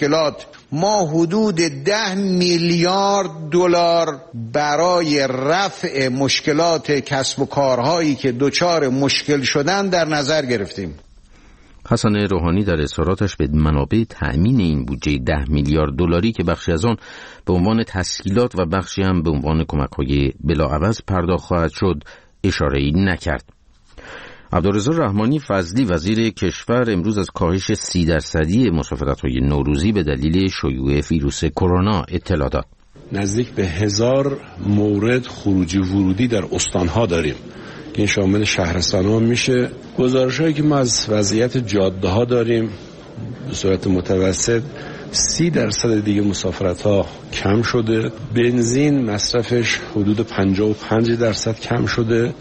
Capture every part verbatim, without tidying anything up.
مشکلات ما حدود ده میلیارد دلار برای رفع مشکلات کسب و کارهایی که دچار مشکل شدن در نظر گرفتیم. حسن روحانی در اظهاراتش به منابع تأمین این بودجه ده میلیارد دلاری که بخشی از آن به عنوان تسهیلات و بخشی هم به عنوان کمک‌های بلاعوض پرداخت خواهد شد اشاره‌ای نکرد. عبدالرضا رحمانی فضلی وزیر کشور امروز از کاهش سی درصدی مسافرت‌های نوروزی به دلیل شیوع ویروس کرونا اطلاع داد. نزدیک به هزار مورد خروجی ورودی در استان‌ها داریم که این شامل شهرستان‌ها میشه. گزارش‌هایی که ما از وضعیت جاده‌ها داریم به صورت متوسط سی درصد دیگه مسافرت‌ها کم شده. بنزین مصرفش حدود پنجاه و پنج درصد کم شده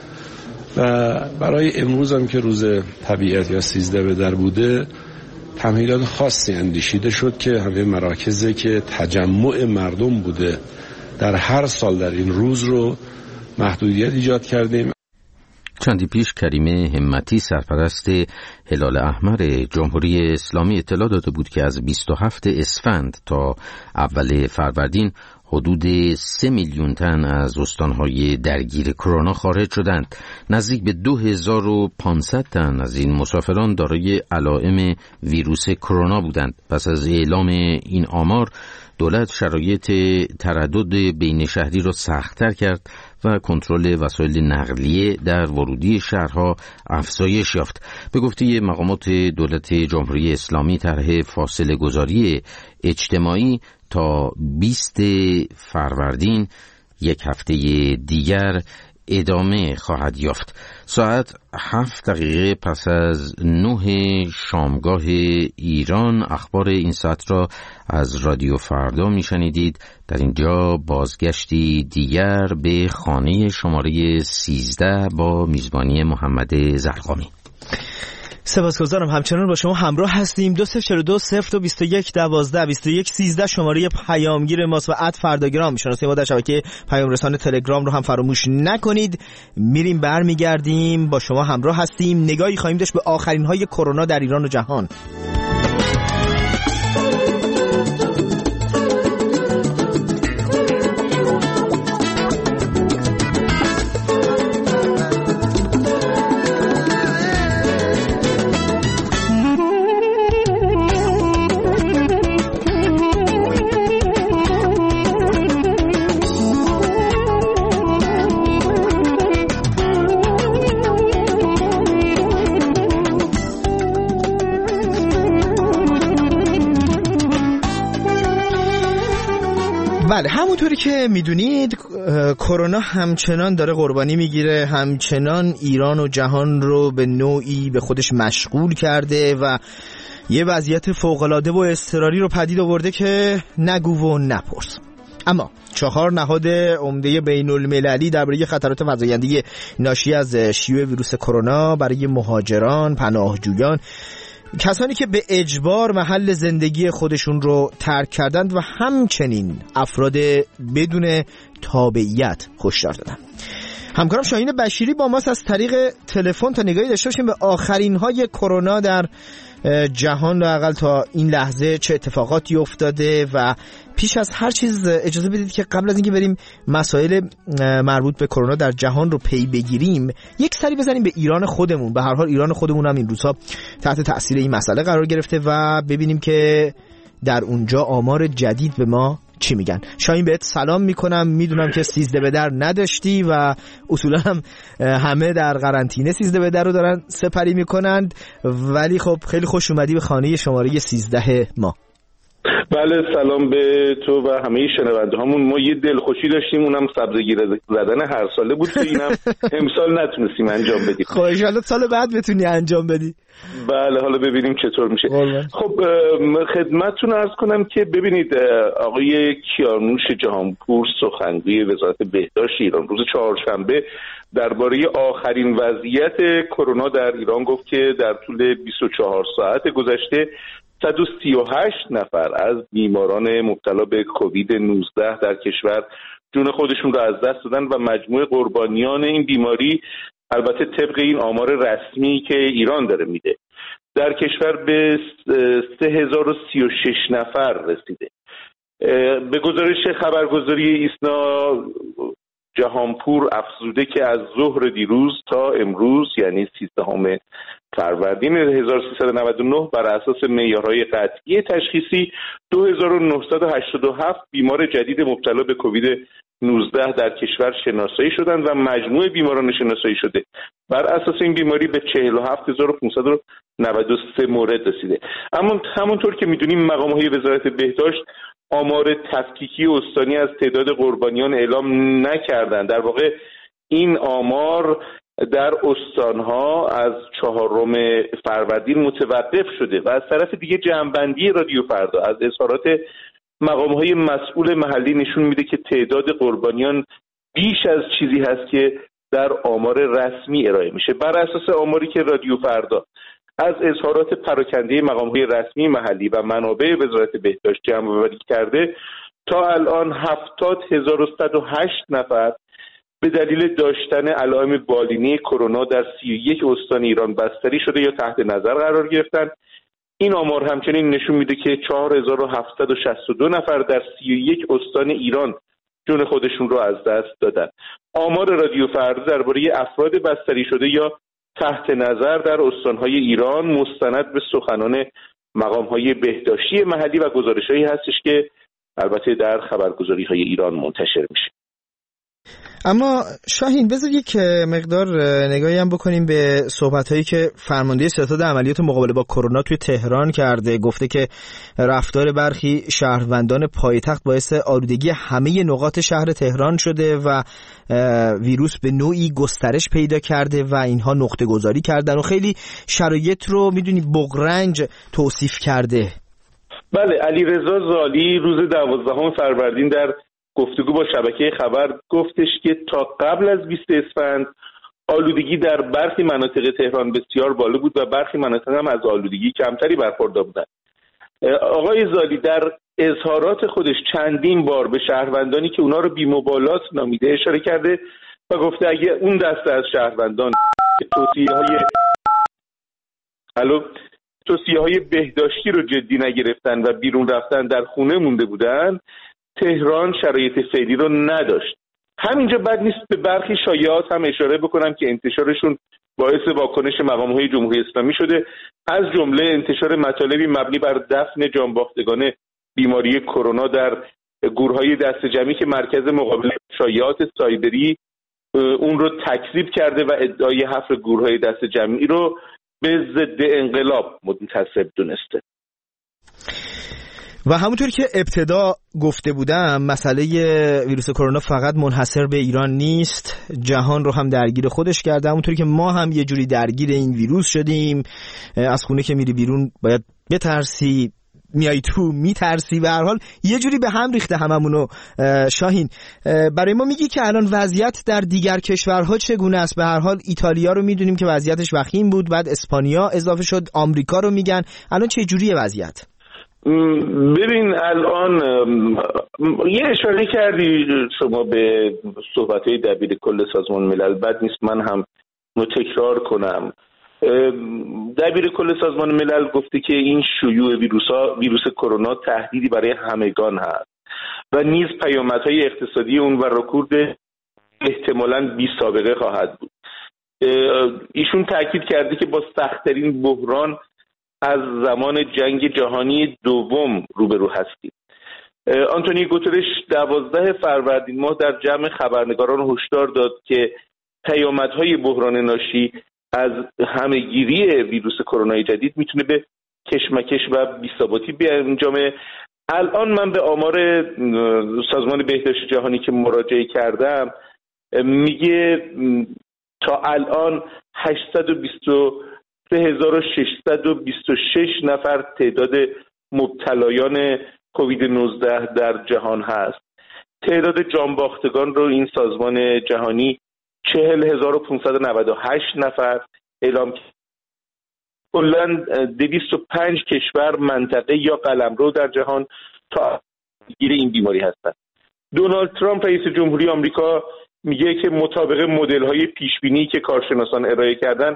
و برای امروز هم که روز طبیعت یا سیزده به در بوده تمهیدات خاصی اندیشیده شد که همه مراکزی که تجمع مردم بوده در هر سال در این روز رو محدودیت ایجاد کردیم. چندی پیش کریمه همتی سرپرست هلال احمر جمهوری اسلامی اطلاع داده بود که از بیست و هفتم اسفند تا اول فروردین حدود سه میلیون تن از استانهای درگیر کرونا خارج شدند. نزدیک به دو هزار و پانصد تن از این مسافران دارای علائم ویروس کرونا بودند. پس از اعلام این آمار دولت شرایط تردد بین شهری را سخت‌تر کرد و کنترل وسایل نقلیه در ورودی شهرها افزایش یافت. به گفته مقامات دولت جمهوری اسلامی طرح فاصله گذاری اجتماعی تا بیست فروردین یک هفته دیگر ادامه خواهد یافت. ساعت هفت دقیقه پس از نه شامگاه ایران اخبار این ساعت را از رادیو فردا میشنیدید. در اینجا بازگشتی دیگر به خانه شماره سیزده با میزبانی محمد زرقامی. سپاسگزارم، همچنان با شما همراه هستیم. دو صفر چهار دو صفر دو بیست و یک دوازده بیست و یک سیزده شماره پیامگیر ماست و اد فرداگرام شناسه ما در شبکه پیام رسان تلگرام رو هم فراموش نکنید. میریم برمیگردیم با شما همراه هستیم. نگاهی خواهیم داشت به آخرین های کرونا در ایران و جهان. بله، همونطوری که میدونید کرونا همچنان داره قربانی میگیره، همچنان ایران و جهان رو به نوعی به خودش مشغول کرده و یه وضعیت فوق‌العاده و اضطراری رو پدید آورده که نگو و نپرس. اما چهار نهاد عمده بین المللی درباره خطرات فزاینده ناشی از شیوع ویروس کرونا برای مهاجران، پناهجویان، کسانی که به اجبار محل زندگی خودشون رو ترک کردند و همچنین افراد بدون تابعیت هشدار دادن. همکارم شاهین بشیری با ماست از طریق تلفن تا نگاهی داشته باشیم به آخرین های کرونا در جهان، لااقل تا این لحظه چه اتفاقاتی افتاده. و پیش از هر چیز اجازه بدید که قبل از اینکه بریم مسائل مربوط به کرونا در جهان رو پی بگیریم، یک سری بزنیم به ایران خودمون. به هر حال ایران خودمون هم این روزها تحت تاثیر این مسئله قرار گرفته و ببینیم که در اونجا آمار جدید به ما چی میگن. شاهین بهت سلام میکنم. میدونم که سیزده به در نداشتی و اصولا هم همه در قرنطینه سیزده به در رو دارن سپری میکنند، ولی خب خیلی خوش اومدی به خانه شماره سیزده ما. بله، سلام به تو و همه شنونده هامون. ما یه دلخوشی داشتیم، اونم سبزگیره زدن هر ساله بود که اینم امسال نتونستیم انجام بدیم. خب ان شاءالله سال بعد بتونی انجام بدی. بله، حالا ببینیم چطور میشه. خب خدمتتون عرض کنم که ببینید آقای کیانوش جهانپور سخنگوی وزارت بهداشت ایران روز چهارشنبه درباره آخرین وضعیت کرونا در ایران گفت که در طول بیست و چهار ساعت گذشته صد و سی و هشت نفر از بیماران مبتلا به کووید نوزده در کشور جون خودشون را از دست دادن و مجموع قربانیان این بیماری البته طبق این آمار رسمی که ایران داره میده در کشور به سه هزار و سی و شش نفر رسیده. به گزارش خبرگزاری ایسنا جهانپور افزوده که از ظهر دیروز تا امروز یعنی سیزدهم فروردین هزار و سیصد و نود و نه بر اساس معیارهای قطعی تشخیصی دو هزار و نهصد و هشتاد و هفت بیمار جدید مبتلا به کووید نوزده در کشور شناسایی شدند و مجموع بیماران شناسایی شده بر اساس این بیماری به چهل و هفت هزار و پانصد و نود و سه مورد رسیده. اما همونطور که میدونیم مقام‌های وزارت بهداشت آمار تفکیکی استانی از تعداد قربانیان اعلام نکردند. در واقع این آمار در استانها از چهارم فروردین متوقف شده و از طرف دیگه جمع‌بندی رادیو فردا از اظهارات مقام‌های مسئول محلی نشون میده که تعداد قربانیان بیش از چیزی هست که در آمار رسمی ارائه میشه. بر اساس آماری که رادیو فردا از اظهارات پراکنده مقام‌های رسمی محلی و منابع وزارت بهداشت جمع‌آوری کرده، تا الان هفتاد هزار و صد و هشت نفر به دلیل داشتن علائم بالینی کرونا در سی و یک استان ایران بستری شده یا تحت نظر قرار گرفتن. این آمار همچنین نشون میده که چهار هزار و هفتصد و شصت و دو نفر در سی و یک استان ایران جون خودشون رو از دست دادن. آمار رادیو فردا درباره افراد بستری شده یا تحت نظر در استانهای ایران مستند به سخنان مقام‌های بهداشتی محلی و گزارش‌هایی هستش که البته در خبرگزاری‌های ایران منتشر میشه. اما شاهین بذار یک مقدار نگاهی هم بکنیم به صحبت‌هایی که فرمانده ستاد عملیات مقابله با کرونا توی تهران کرده. گفته که رفتار برخی شهروندان پایتخت باعث آلودگی همه نقاط شهر تهران شده و ویروس به نوعی گسترش پیدا کرده و اینها نقطه گذاری کردن و خیلی شرایط رو میدونی بغرنج توصیف کرده. بله، علیرضا زالی روز دوازدهم فروردین در گفتگو با شبکه خبر گفتش که تا قبل از بیست اسفند آلودگی در برخی مناطق تهران بسیار بالا بود و برخی مناطق هم از آلودگی کمتری برخوردار بودند. آقای زالی در اظهارات خودش چندین بار به شهروندانی که اونا رو بی‌مبالات نامیده اشاره کرده و گفته اگه اون دسته از شهروندان توصیه‌های الو توصیه‌های بهداشتی رو جدی نگرفتن و بیرون رفتن در خونه مونده بودن، تهران شرایط فعلی رو نداشت. همینجا بد نیست به برخی شایعات هم اشاره بکنم که انتشارشون باعث واکنش مقام‌های جمهوری اسلامی شده، از جمله انتشار مطالبی مبنی بر دفن جانباختگان بیماری کرونا در گورهای دست جمعی که مرکز مقابله شایعات سایبری اون رو تکذیب کرده و ادعای حفر گورهای دست جمعی رو به ضد انقلاب منتسب دونسته. و همونطور که ابتدا گفته بودم مسئله ویروس کرونا فقط منحصر به ایران نیست، جهان رو هم درگیر خودش کرده. همونطور که ما هم یه جوری درگیر این ویروس شدیم، از خونه که میری بیرون باید بترسی، میای تو میترسی، به هر حال یه جوری به هم ریخته هممونو. شاهین برای ما میگی که الان وضعیت در دیگر کشورها چگونه است؟ به هر حال ایتالیا رو میدونیم که وضعیتش وخیم بود، بعد اسپانیا اضافه شد، آمریکا رو میگن، الان چه جوریه وضعیت؟ ببین الان یه اشاره کردی شما به صحبت‌های دبیر کل سازمان ملل، بد نیست من هم رو تکرار کنم. دبیر کل سازمان ملل گفته که این شیوع ویروسا ویروس کرونا تهدیدی برای همگان هست و نیز پیامدهای اقتصادی اون و رکود احتمالاً بی سابقه خواهد بود. ایشون تاکید کرده که با سخت‌ترین بحران از زمان جنگ جهانی دوم روبرو هستیم. آنتونیو گوترش دوازده فروردین ماه در جمع خبرنگاران هشدار داد که پیامدهای بحران ناشی از همهگیری ویروس کرونا جدید میتونه به کشمکش و بی‌ثباتی بیانجامه. الان من به آمار سازمان بهداشت جهانی که مراجعه کردم میگه تا الان هشتصد و بیست و سه هزار و ششصد و بیست و شش نفر تعداد مبتلایان کووید نوزده در جهان هست. تعداد جانباختگان رو این سازمان جهانی چهل هزار و پانصد و نود و هشت نفر اعلام کرد. کلاً دویست و پنج کشور، منطقه یا قلمرو در جهان تا گیر این بیماری هستند. دونالد ترامپ رئیس جمهوری آمریکا میگه که مطابق مدل‌های پیشبینی که کارشناسان ارائه کردن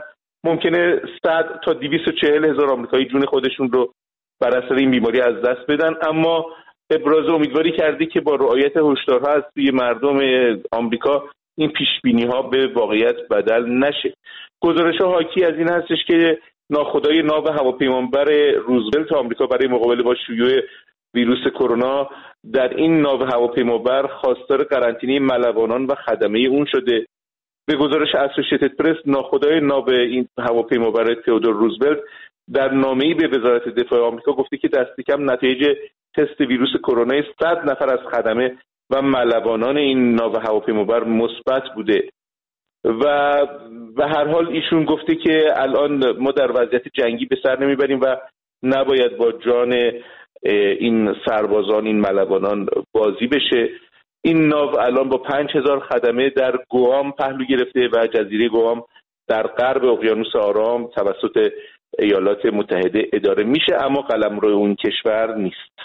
ممکنه صد تا دویست و چهل هزار آمریکایی جون خودشون رو بر اثر این بیماری از دست بدن، اما ابراز امیدواری کرده که با رعایت هشدارها از سوی مردم آمریکا این پیشبینی‌ها به واقعیت بدل نشه. گزارش‌ها حاکی از این هستش که ناخدای ناو هواپیمابر روزولت آمریکا برای مقابله با شیوع ویروس کرونا در این ناو هواپیمابر خواستار قرنطینه ملوانان و خدمه اون شده. به گزارش اسوسییتد پرس، ناخدای ناو این هواپیمابر تئودور روزولت در نامه‌ای به وزارت دفاع آمریکا گفته که دست کم نتایج تست ویروس کرونا صد نفر از خدمه و ملوانان این ناو هواپیمابر مثبت بوده و به هر حال ایشون گفته که الان ما در وضعیت جنگی به سر نمیبریم و نباید با جان این سربازان، این ملوانان بازی بشه. این ناو الان با پنج هزار خدمه در گوام پهلو گرفته و جزیره گوام در غرب اقیانوس آرام توسط ایالات متحده اداره میشه، اما قلمرو اون کشور نیست.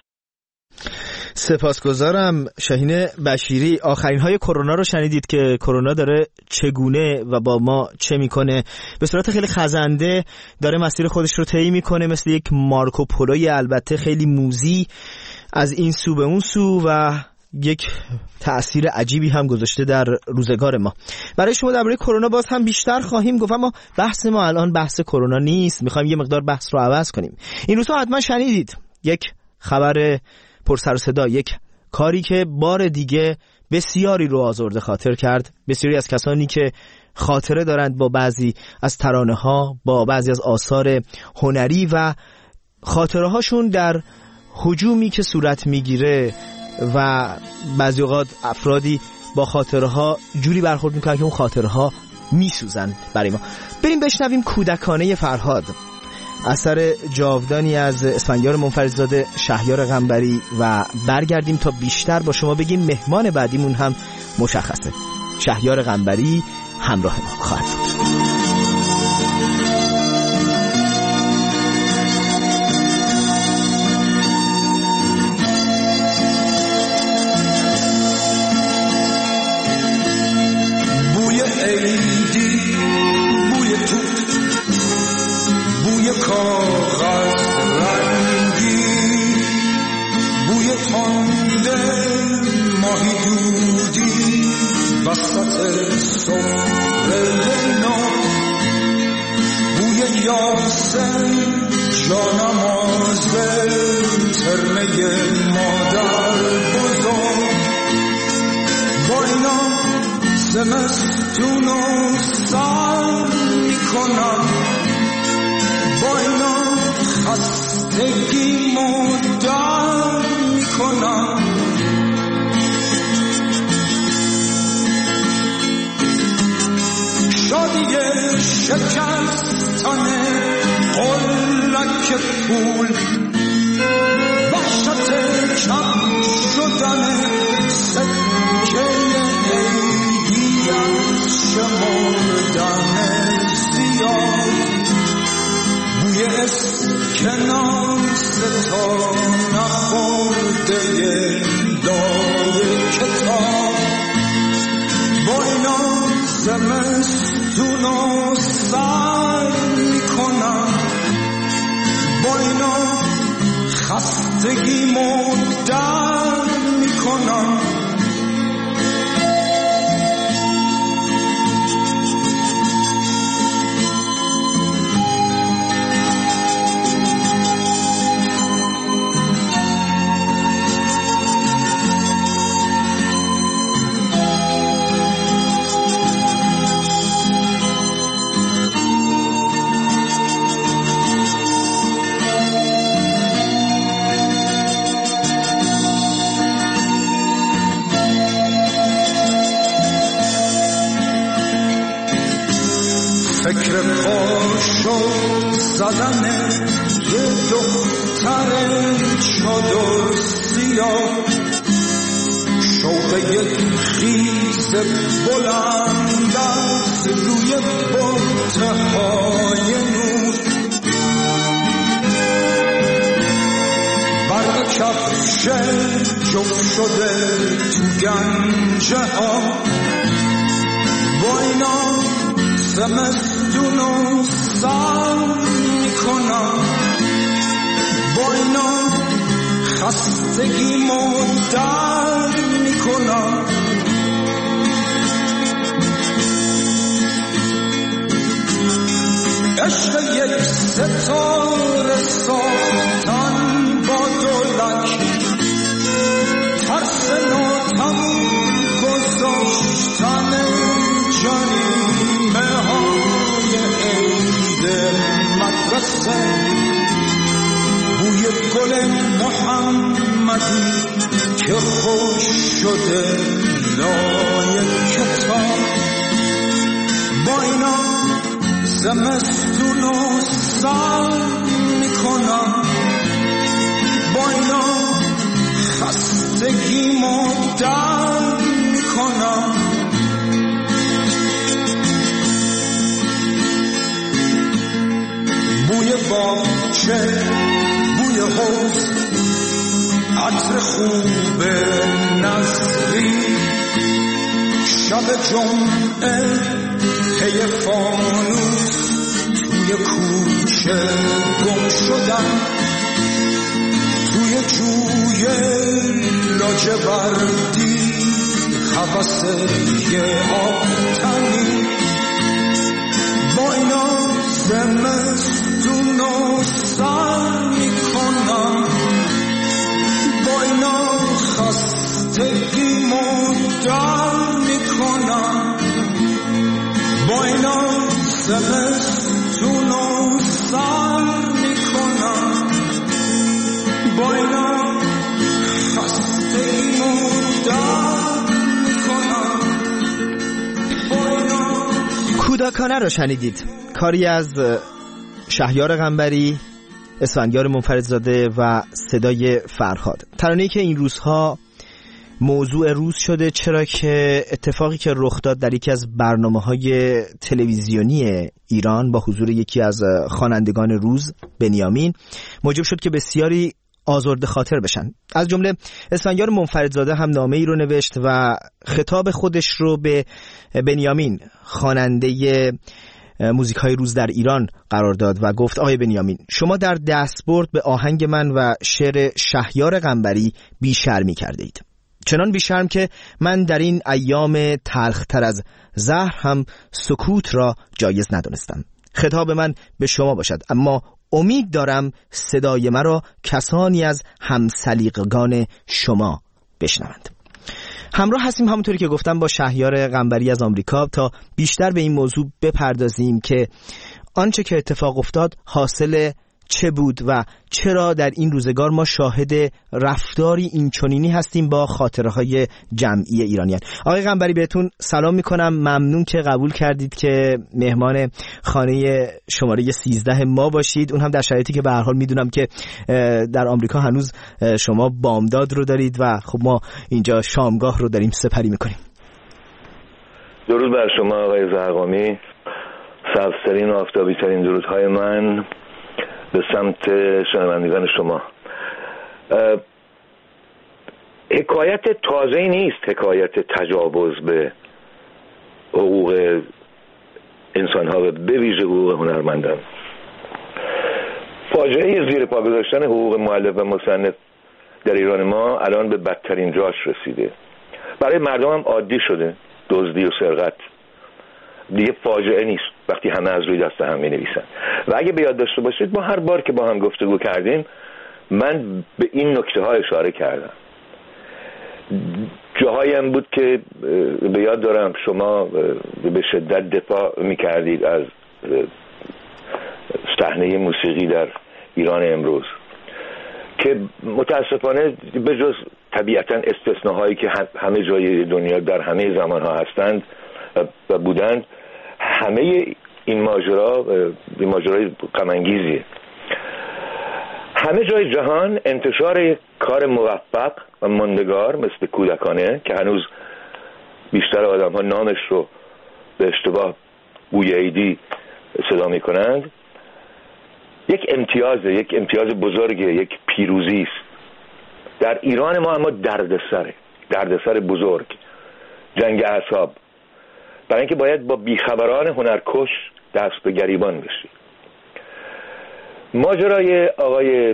سپاسگزارم. شاهین بشیری، آخرین های کرونا رو شنیدید که کرونا داره چگونه و با ما چه میکنه. به صورت خیلی خزنده داره مسیر خودش رو طی میکنه، مثل یک مارکوپولوی البته خیلی موذی از این سو به اون سو و یک تأثیر عجیبی هم گذاشته در روزگار ما. برای شما درباره کرونا باز هم بیشتر خواهیم گفت، اما بحث ما الان بحث کرونا نیست. میخوایم یه مقدار بحث رو عوض کنیم. این روزها حتما شنیدید یک خبر پر سر و صدا، یک کاری که بار دیگه بسیاری رو آزرده خاطر کرد. بسیاری از کسانی که خاطره دارند با بعضی از ترانه ها، با بعضی از آثار هنری و خاطره هاشون در هجومی که صورت میگیره و بعضی اوقات افرادی با خاطره ها جوری برخورد میکنن که اون خاطره ها میسوزن برای ما. بریم بشنویم کودکانه فرهاد، اثر جاودانی از اسفندیار منفردزاده، شهریار قنبری و برگردیم تا بیشتر با شما بگیم. مهمان بعدیمون هم مشخصه، شهریار قنبری همراه ما خواهد بود. کاغذ رنگی، بوی تنده ماهی دودی وسط سفره نو، بوی یاسم جانماز ترمه مادر بزرگ. با اینا زمستون و سر میکنم، با اینا خستگی مدر میکنم. شادی شکستن قلک پول، وحشت کم شدن سکه عیدی از شمردن زیاد، بوی اسکناس تا نخورده لای کتاب. با اینا زمستون و سر میکنم، با اینا خستگی مدر میکنم. فکر پاشو زدن یه دختر چادر سیاه، شوق یک خیز بلند از روی بطه های نور، برق کفش جفت شده تو گنجه ها. با اینا زمستون و سر میکنم، با اینا خستگیمو در میکنم. عشق یک ستاره ساختن با دولک، ترس ناتموم گذاشتن جریمه های عید مدرسه، بوی گل محمدی که خوش شده لای کتاب. با اینا زمستون و سر میکنم، با اینا خستگیمو در میکنم. بوی باغچه، بوی حوض، عطر خوب نظری، شب جمعه پی فانوس توی کوچه گم شدم، توی جوی لاجوردی هوس یه آبتنی. با اینا زمستون و سر میکنم، با اینا خستگیمو در میکنم، با اینا زمستون و سر میکنم، با اینا خستگیمو در میکنم، با اینا. کودکانه رو شنیدید، کاری از شهیار قنبری، اسفندیار منفردزاده و صدای فرهاد. ترانه‌ای که این روزها موضوع روز شده، چرا که اتفاقی که رخ داد در یکی از برنامه‌های تلویزیونی ایران با حضور یکی از خوانندگان روز، بنیامین، موجب شد که بسیاری آزرده خاطر بشن. از جمله اسفندیار منفردزاده هم نامه‌ای رو نوشت و خطاب خودش رو به بنیامین، خواننده موزیک‌های روز در ایران، قرار داد و گفت: آقای بنیامین، شما در دستبرد به آهنگ من و شعر شهیار قنبری بی‌شرمی کرده اید، چنان بی‌شرم که من در این ایام تلختر از زهر هم سکوت را جایز ندانستم. خطاب من به شما باشد، اما امید دارم صدای مرا کسانی از همسلیقگان شما بشنوند. همراه هستیم همونطوری که گفتم با شهیار قنبری از آمریکا تا بیشتر به این موضوع بپردازیم که آنچه که اتفاق افتاد حاصل چه بود و چرا در این روزگار ما شاهد رفتاری اینچنینی هستیم با خاطره‌های جمعی ایرانیان. آقای قنبری بهتون سلام میکنم، ممنون که قبول کردید که مهمان خانه شماره سیزده ما باشید، اون هم در شرایطی که به هر حال میدونم که در آمریکا هنوز شما بامداد رو دارید و خب ما اینجا شامگاه رو داریم سپری میکنیم. درود بر شما آقای زرقامی، سبزترین و آفتابی ترین درودهای من به سمت شنوندگان شما. حکایت تازه‌ای نیست، حکایت تجاوز به حقوق انسان‌ها و به ویژه حقوق هنرمندان. فاجعه زیر پا گذاشتن حقوق مؤلف و مصنف در ایران ما الان به بدترین جاش رسیده. برای مردم هم عادی شده دزدی و سرقت، دیگه فاجعه نیست وقتی همه از روی دست هم می‌نویسن. و اگه به یاد داشته باشید ما هر بار که با هم گفتگو کردیم من به این نکته ها اشاره کردم. جاهایی هم بود که به یاد دارم شما به شدت دفاع می‌کردید از صحنه موسیقی در ایران امروز که متاسفانه به جز طبیعتاً استثناهایی که همه جای دنیا در همه زمانها هستند و بودند، همه این ماجرا این ماجرای غم انگیزیه. همه جای جهان انتشار کار موفق و ماندگار مثل کودکانه که هنوز بیشتر آدم ها نامش رو به اشتباه بوی عیدی صدا می کنند، یک امتیازه، یک امتیاز بزرگه، یک پیروزی است. در ایران ما اما دردسره، دردسر بزرگ، جنگ اعصاب، برای اینکه باید با بیخبران هنرکش دست به گریبان بشی. ماجرای آقای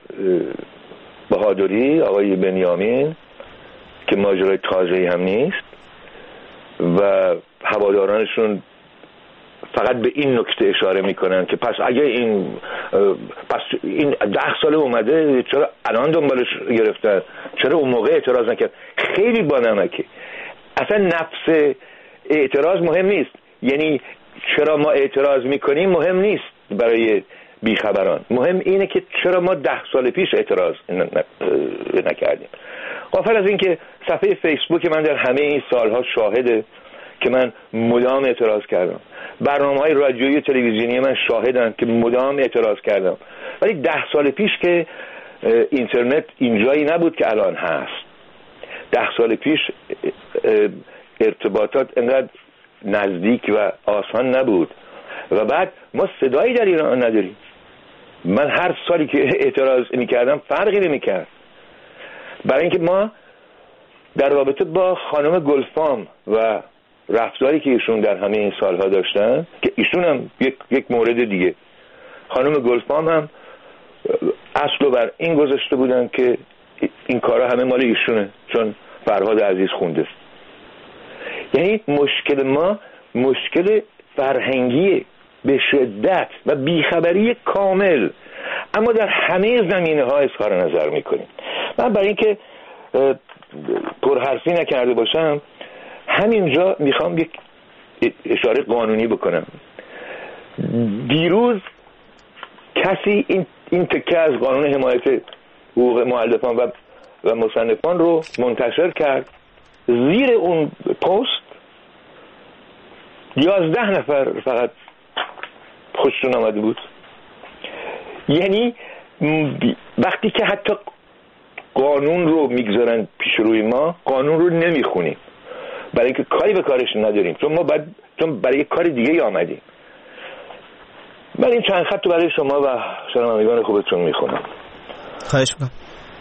بهادری، آقای بنیامین که ماجرای تازه‌ای هم نیست و هوادارانشون فقط به این نکته اشاره میکنن که پس اگه این پس این ده ساله اومده چرا الان دنبالش گرفتن، چرا اون موقع اعتراض نکرد؟ خیلی بانمکه. اصلا نفس اعتراض مهم نیست، یعنی چرا ما اعتراض میکنیم مهم نیست برای بیخبران، مهم اینه که چرا ما ده سال پیش اعتراض نکردیم. غافل از این که صفحه فیسبوک من در همه این سالها شاهده که من مدام اعتراض کردم، برنامه‌های رادیویی و تلویزیونی من شاهدن که مدام اعتراض کردم، ولی ده سال پیش که اینترنت اینجایی نبود که الان هست. ده سال پیش ارتباطات انقدر نزدیک و آسان نبود و بعد ما صدایی در ایران نداریم. من هر سالی که اعتراض میکردم فرقی نمیکرد، برای اینکه ما در رابطه با خانم گلفام و رفتاری که ایشون در همه این سالها داشتن، که ایشون هم یک, یک مورد دیگه، خانم گلفام هم اصل بر این گذاشته بودن که این کارا همه مال ایشونه چون فرهاد عزیز خونده. یعنی مشکل ما مشکل فرهنگی به شدت و بیخبری کامل، اما در همه زمینه ها اظهار نظر میکنیم. من برای اینکه پرحرفی نکرده باشم همینجا میخوام یک اشاره قانونی بکنم. دیروز کسی این این تکه از قانون حمایت حقوق مؤلفان و و مصنفان رو منتشر کرد. زیر اون پست یازده نفر فقط خوششون آمده بود. یعنی وقتی که حتی قانون رو میگذارن پیش روی ما، قانون رو نمیخونیم برای اینکه کاری به کارش نداریم، چون ما بعد چون برای یک کار دیگه ای آمدیم. من این چند خط رو برای شما و شنوندگان خوبتون میخونم. خواهش میکنم.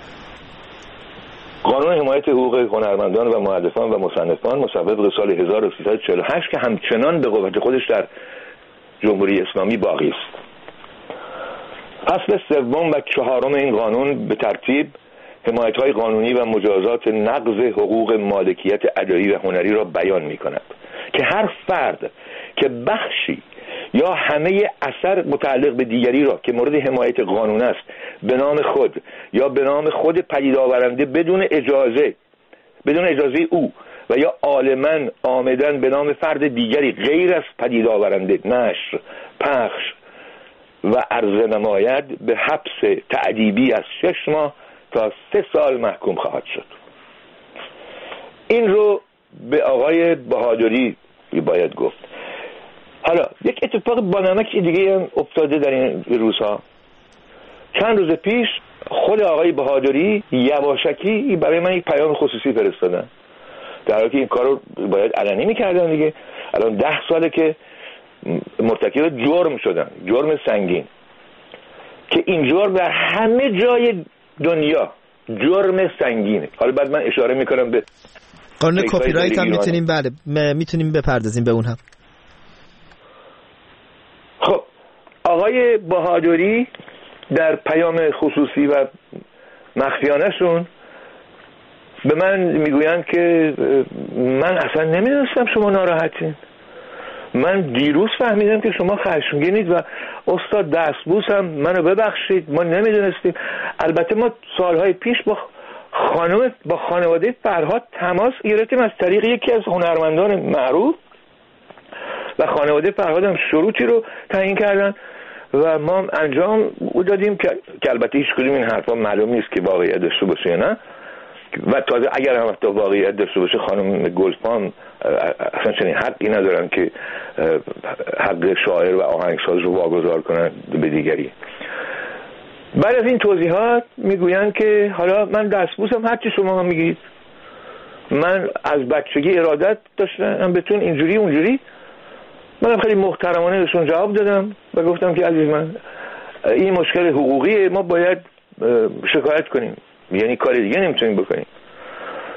قانون حمایت حقوق هنرمندان و مؤلفان و مصنفان مصوب به سال هزار و سیصد و چهل و هشت که همچنان به قوت خودش در جمهوری اسلامی باقی است. فصل سوم و چهارم این قانون به ترتیب حمایت‌های قانونی و مجازات نقض حقوق مالکیت ادبی و هنری را بیان می‌کند که هر فرد که بخشی یا همه اثر متعلق به دیگری را که مورد حمایت قانون است به نام خود یا به نام خود پدید آورنده بدون اجازه بدون اجازه او و یا عالماً آمدن به نام فرد دیگری غیر از پدید آورنده نشر، پخش و عرضه نماید به حبس تأدیبی از شش ماه تا سه سال محکوم خواهد شد. این رو به آقای بهادری باید گفت. حالا یک اتفاق بانمک دیگه هم افتاده در این روزها. چند روز پیش خود آقای بهادری یواشکی برای من یک پیام خصوصی فرستادن، در حالی که این کار رو باید علنی میکردن دیگه. الان ده ساله که مرتکب جرم شدن، جرم سنگین، که این جرم در همه جای دنیا جرم سنگینه. حالا بعد من اشاره میکنم به قانون کپی رایت هم میتونیم بله میتونیم بپردازیم به اون هم. خب آقای بهادری در پیام خصوصی و مخفیانشون به من میگویند که من اصلا نمیدونستم شما ناراحتین، من دیروز فهمیدم که شما خشمگینید و استاد دستبوس هم منو ببخشید، ما نمیدونستیم. البته ما سالهای پیش با خانم با خانواده فرهاد تماس گرفتیم از طریق یکی از هنرمندان معروف و خانواده فرهاد هم شروطی رو تعیین کردن و ما انجام دادیم که البته هیچ کدوم این حرفا معلوم نیست که واقعیت داشته باشه یا نه، و تازه اگر هم حتی واقعیت داشته باشه خانم گلفام اصلا چنین حقی ندارن که حق شاعر و آهنگساز رو واگذار کنن به دیگری. بعد از این توضیحات میگوین که حالا من دستبوسم، هرچی شما هم میگید، من از بچگی ارادت داشتم بهتون اینجوری اونجوری. منم خیلی محترمانه بهشون جواب دادم و گفتم که عزیز من این مشکل حقوقیه، ما باید شکایت کنیم، یعنی کار دیگه نمیتونیم بکنیم.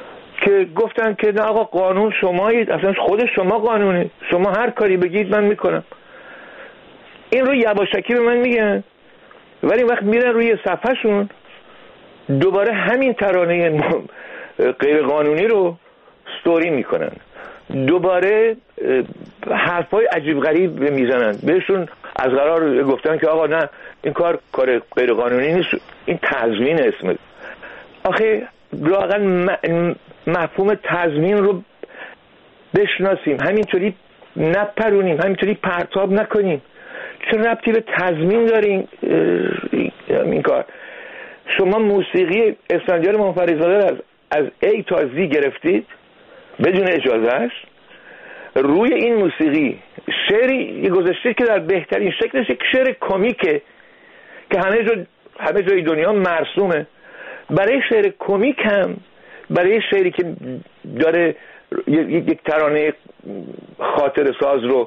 که گفتن که نه آقا قانون شمایید، اصلا خود شما قانونه، شما هر کاری بگید من میکنم. این رو یواشکی به من میگن، ولی وقت میرن روی صفحهشون دوباره همین ترانه غیر قانونی رو استوری میکنن، دوباره حرفای عجیب غریب میزنن بهشون. از قرار گفتن که آقا نه این کار کار غیر قانونی نیست، این تضمین اسمه. آخه لااقل مفهوم تضمین رو بشناسیم، همینطوری نپرونیم، همینطوری پرتاب نکنیم. چه ربطی به تضمین دارین این کار؟ شما موسیقی اسفندیار منفردزاده از از ای تا زی گرفتید بدون اجازهش، روی این موسیقی شعری گذاشتید که در بهترین شکلش یک شعر کمیکه که همه جا همه جای دنیا مرسومه. برای شعر کمیک هم، برای شعری که داره یک ترانه خاطر ساز رو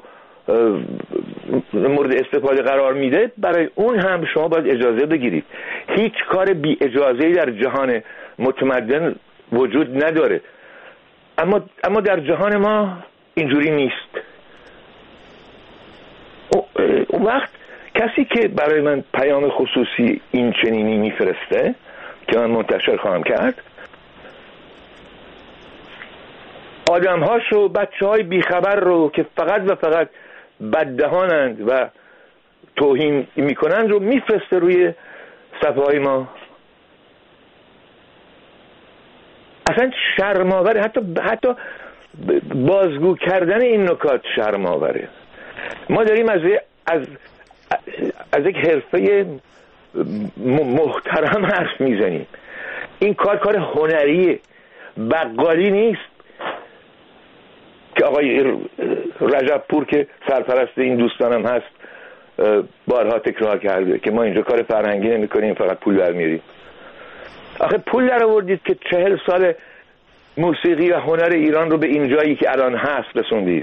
مورد استفاده قرار میده، برای اون هم شما باید اجازه بگیرید. هیچ کار بی اجازه‌ای در جهان متمدن وجود نداره، اما اما در جهان ما اینجوری نیست. اون وقت کسی که برای من پیام خصوصی این چنینی میفرسته که من منتشر خواهم کرد، آدم هاشو، بچه های بیخبر رو که فقط و فقط بددهانند و توهین میکنند رو میفرسته روی صفحه های ما. اصلا شرم‌آوره، حتی حتی بازگو کردن این نکات شرم‌آوره. ما داریم از از از یک حرفه محترم حرف میزنیم. این کار کار هنریه، بقالی نیست که آقای رجب پور که سرپرست این دوستانم هست بارها تکرار کرده که ما اینجا کار فرهنگی نمی کنیم، فقط پول در میاریم. آخه پول در آوردید که چهل سال موسیقی و هنر ایران رو به این جایی که الان هست رسوندید.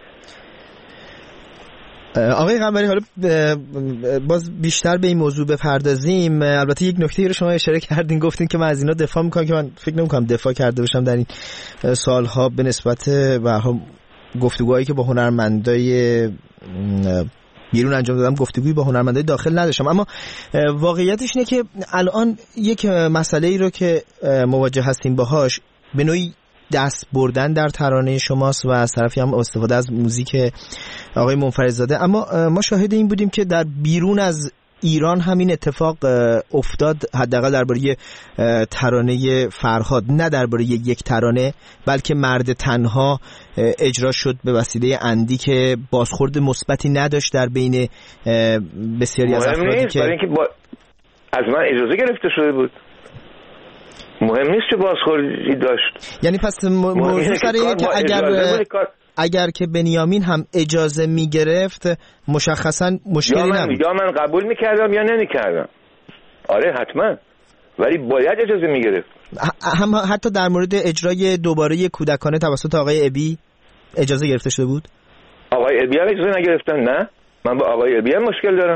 آقای قنبری، حالا باز بیشتر به این موضوع بپردازیم. البته یک نکته رو شما اشاره کردین، گفتین که من از اینا دفاع میکنم که من فکر نمیکنم دفاع کرده باشم در این سالها به نسبت به گفتگوهایی که با هنرمندای بیرون انجام دادم، گفتگویی با هنرمندای داخل نداشتم. اما واقعیتش اینه که الان یک مسئله ای رو که مواجه هستیم باهاش به نوعی دست بردن در ترانه شماست و از طرفی هم استفاده از موزیک آقای منفردزاده. اما ما شاهد این بودیم که در بیرون از ایران همین اتفاق افتاد، حداقل درباره ترانه فرهاد، نه درباره یک ترانه بلکه مرد تنها اجرا شد به وسیله اندی که بازخورد مثبتی نداشت در بین بسیاری از افرادی که برای اینکه با... از من اجازه گرفته شده بود. مهم نیست که بازخوردی داشت. یعنی پس موضوع سر اینه که اگر اگر که بنیامین هم اجازه میگرفت مشخصا مشکلی نبود. یا من قبول میکردم یا نمیکردم. آره حتما، ولی باید اجازه میگرفت. هم حتی در مورد اجرای دوباره کودکانه توسط آقای ابی اجازه گرفته شده بود؟ آقای ابی هم اجازه نگرفتن. نه، من با آقای ابی هم مشکل دارم،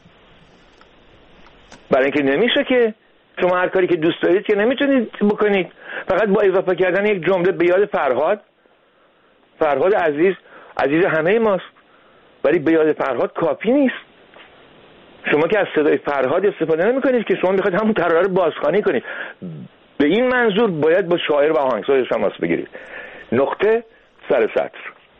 برای اینکه نمیشه که شما هر کاری که دوست دارید که نمیتونید بکنید. فقط با اضافه کردن یک جمله به یاد فرهاد، فرهاد عزیز عزیز همه ماست، ولی به یاد فرهاد کافی نیست. شما که از صدای فرهاد استفاده نمی کنید که، شما میخواید همون ترانه رو بازخوانی کنید. به این منظور باید با شاعر و آهنگساز تماس بگیرید. نقطه سر سطر.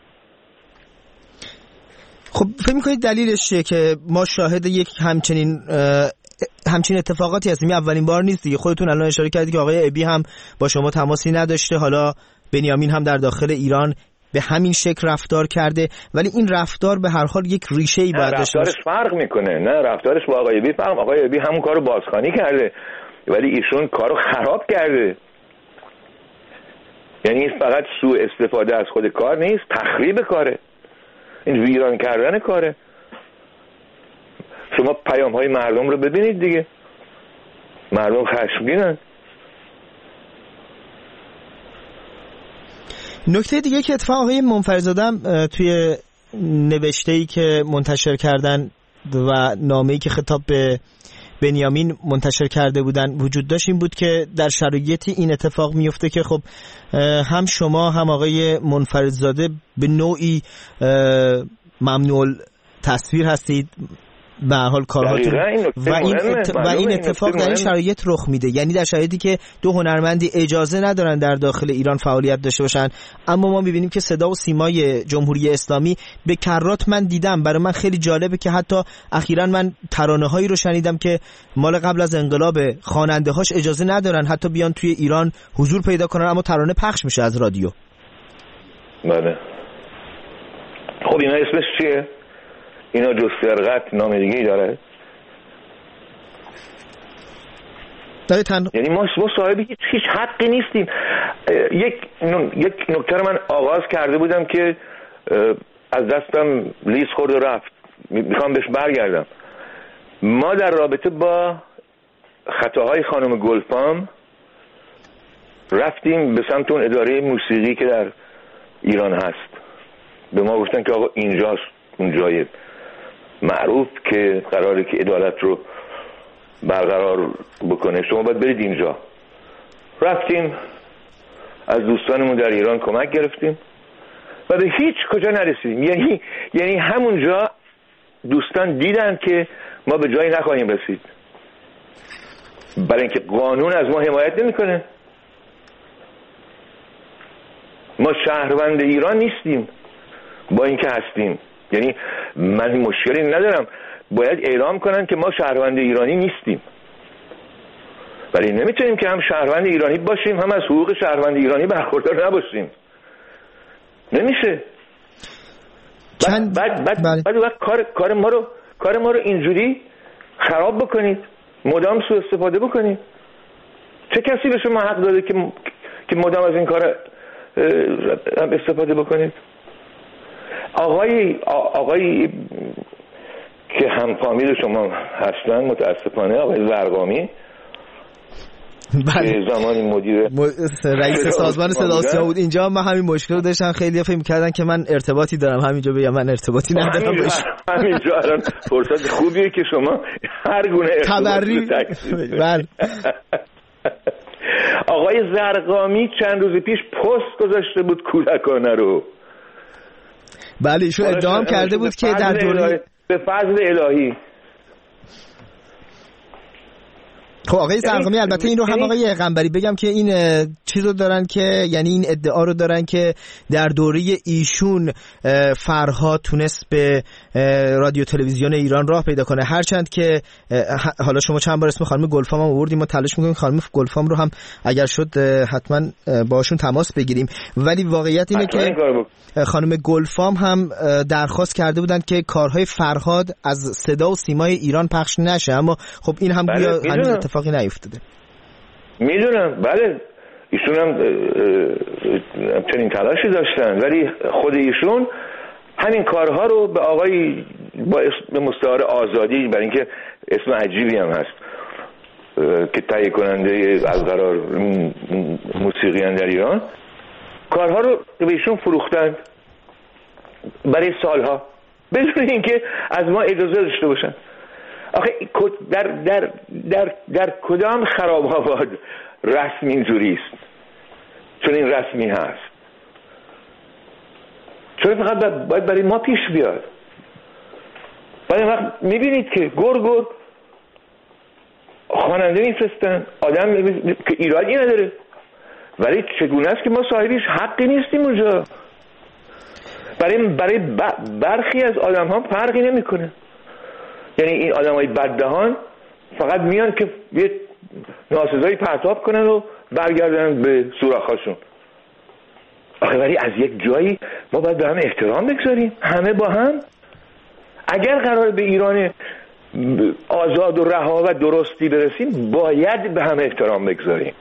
خب فکر میکنید دلیلش چیه که ما شاهد یک همچنین همچین اتفاقاتی هستیم؟ اولین بار نیست دیگه. خودتون الان اشاره کردید که آقای ابی هم با شما تماسی نداشته، حالا بنیامین هم در داخل ایران به همین شکل رفتار کرده، ولی این رفتار به هر حال یک ریشه‌ای باید داشته باشه. رفتارش فرق میکنه. نه، رفتارش با آقای ابی فرق. آقای ابی همون کارو بازخوانی کرده، ولی ایشون کارو خراب کرده. یعنی فقط سوء استفاده از خود کار نیست، تخریب کاره، این ویران کردن کاره. شما پیام های مردم رو ببینید دیگه، مردم خشمگینن. نکته دیگه که اتفاق آقای منفردزاده توی نوشته‌ای که منتشر کردن و نامه‌ای که خطاب به بنیامین منتشر کرده بودن وجود داشت این بود که در شرایطی این اتفاق میفته که خب هم شما هم آقای منفردزاده به نوعی ممنوع تصویر هستید به هر حال کارهاتون و این ات... و این اتفاق در این شرایط رخ میده، یعنی در شرایطی که دو هنرمندی اجازه ندارن در داخل ایران فعالیت داشته باشن، اما ما میبینیم که صدا و سیمای جمهوری اسلامی به کرات من دیدم. برای من خیلی جالبه که حتی اخیراً من ترانه‌هایی رو شنیدم که مال قبل از انقلاب، خواننده‌هاش اجازه ندارن حتی بیان توی ایران حضور پیدا کنن، اما ترانه پخش میشه از رادیو. بله. خب اینا اسمش چیه؟ اینا جز سرقت نام دیگه‌ای داره؟ داره تن... یعنی ما ما صاحب هیچ هیچ حقی نیستیم. یک یک نکته رو من آغاز کرده بودم که از دستم لیز خورد و رفت، میخوام بهش برگردم. ما در رابطه با خطاهای خانم گلفام رفتیم به سمت اون اداره موسیقی که در ایران هست، به ما گفتن که آقا اینجاست اون جای معروف که قراره که عدالت رو برقرار بکنه، شما باید برید اینجا. رفتیم از دوستانمون در ایران کمک گرفتیم و به هیچ کجا نرسیدیم. یعنی یعنی همونجا دوستان دیدن که ما به جایی نخواهیم رسید، برای اینکه قانون از ما حمایت نمیکنه. ما شهروند ایران نیستیم با اینکه هستیم، یعنی من مشکلی ندارم، باید اعلام کنن که ما شهروند ایرانی نیستیم، ولی نمیتونیم که هم شهروند ایرانی باشیم هم از حقوق شهروند ایرانی برخوردار نباشیم. نمیشه. چند... بعد بعد بعد, بعد, بعد کار کار ما رو کار ما رو اینجوری خراب بکنید، مدام سوء استفاده بکنید. چه کسی به شما حق داده که که مدام از این کار استفاده بکنید؟ آقای آقای که هم فامیل شما هستن متاسفانه، آقای زرقامی که زمانی مدیر رئیس سازمان صدا و سیما بود، اینجا من همین مشکل رو داشتم، خیلی فکر می‌کردن که من ارتباطی دارم همینجا، بگم من ارتباطی ندارم باشه. همینجا الان فرصت خوبیه که شما هر گونه تبری. بله. آقای زرقامی چند روز پیش پست گذاشته بود کودکانه رو. بله ایشون ادعا کرده بود که در دوره به فضل الهی. خب آقای زرقامی البته این رو هم آقای قنبری بگم که این چیزو دارن که یعنی این ادعا رو دارن که در دوره ایشون فرهاد تونست به رادیو تلویزیون ایران راه پیدا کنه، هرچند که حالا شما چند بار اسم خانم گلفام هم آوردیم، ما تلاش میکنیم خانم گلفام رو هم اگر شد حتما باشون تماس بگیریم، ولی واقعیت اینه که خانم گلفام هم درخواست کرده بودن که کارهای فرهاد از صدا و سیمای ایران پخش نشه، اما خب این هم گویا هنوز اتفاقی نیفتاده. میدونم بله ایشون هم چنین تلاشی داشتن، ولی خود ایشون همین کارها رو به آقای با اسم مستعار آزادی، برای اینکه اسم عجیبی هم هست که تهیه کننده از قرار موسیقیان در ایران، کارها رو به ایشون فروختند برای سالها بدون اینکه از ما اجازه داشته باشن. آخه در در در در کدام خراب آباد رسم اینجوری است؟ چون این رسمی هست، چون فقط باید برای ما پیش بیاد. بعد وقت میبینید که گر گر خواننده میفرستن، آدم که ایرادی نداره، ولی چگونه است که ما صاحبیش حقی نیستیم اونجا؟ برای برای برخی از آدم ها فرقی نمیکنه. یعنی این آدم های بددهان فقط میان که یه ناسزایی پرتاب کنن و برگردن به سوراخاشون. آخه ولی از یک جایی ما باید به همه احترام بگذاریم، همه با هم. اگر قرار به ایران آزاد و رها و درستی برسیم، باید به همه احترام بگذاریم،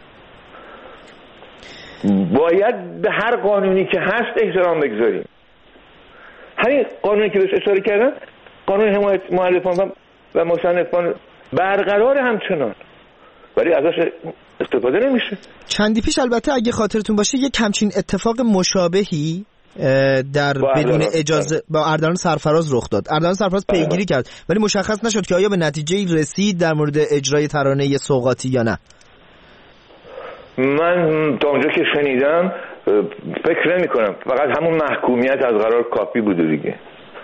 باید به هر قانونی که هست احترام بگذاریم. همین قانونی که بهش اشاره کردن، قانون حمایت مؤلفان و مصنفان برقرار همچنان، ولی ازش استفاده نمیشه. چندی پیش البته اگه خاطرتون باشه یک همچین اتفاق مشابهی در بدون اجازه با اردلان سرفراز رخ داد. اردلان سرفراز پیگیری کرد ولی مشخص نشد که آیا به نتیجه رسید در مورد اجرای ترانه سوغاتی یا نه. من تا اونجا که شنیدم فکر نمی کنم، فقط همون محکومیت از قرار کافی بوده دیگه،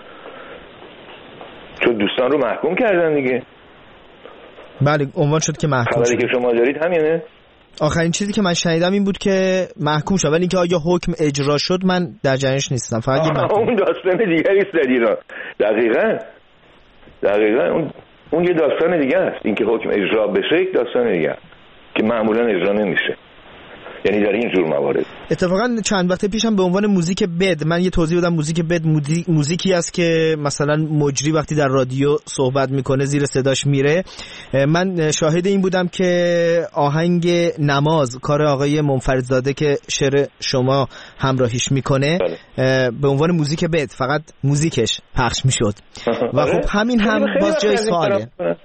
چون دوستان رو محکوم کردن دیگه. بله عنوان شد که محکوم شد. خبری که شما دارید همینه؟ آخرین چیزی که من شنیدم این بود که محکوم شد، ولی اینکه آیا حکم اجرا شد من در جریانش نیستم. فقط اون داستان دیگری است در ایران. دقیقاً دقیقاً اون اون یه داستان دیگه است. اینکه حکم اجرا بشه یک داستان دیگه است که معمولا اجرا نمیشه، یعنی در این جور موارد. اتفاقا چند وقت پیشم به عنوان موزیک بد من یه توضیح بدم. موزیک بد موزیکی است که مثلا مجری وقتی در رادیو صحبت میکنه زیر صداش میره. من شاهد این بودم که آهنگ نماز کار آقای منفردزاده که شعر شما همراهیش میکنه به عنوان موزیک بد فقط موزیکش پخش میشد و خب همین هم باز جای سواله.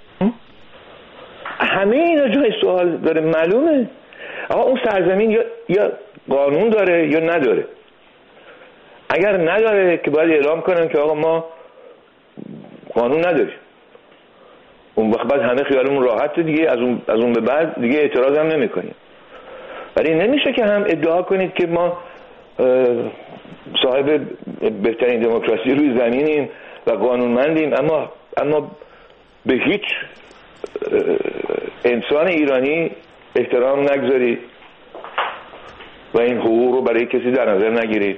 همه اینا جای سوال داره. معلومه آقا اون سرزمین یا یا قانون داره یا نداره. اگر نداره که باید اعلام کنن که آقا ما قانون نداریم. اون وقت بعد همه خیالمون راحته دیگه، از اون از اون به بعد دیگه اعتراض هم نمی‌کنیم. ولی نمیشه که هم ادعا کنید که ما صاحب بهترین دموکراسی روی زمینیم و قانونمندیم، اما اما به هیچ انسان ایرانی احترام نگذارید و این حقوق رو برای کسی در نظر نگیرید.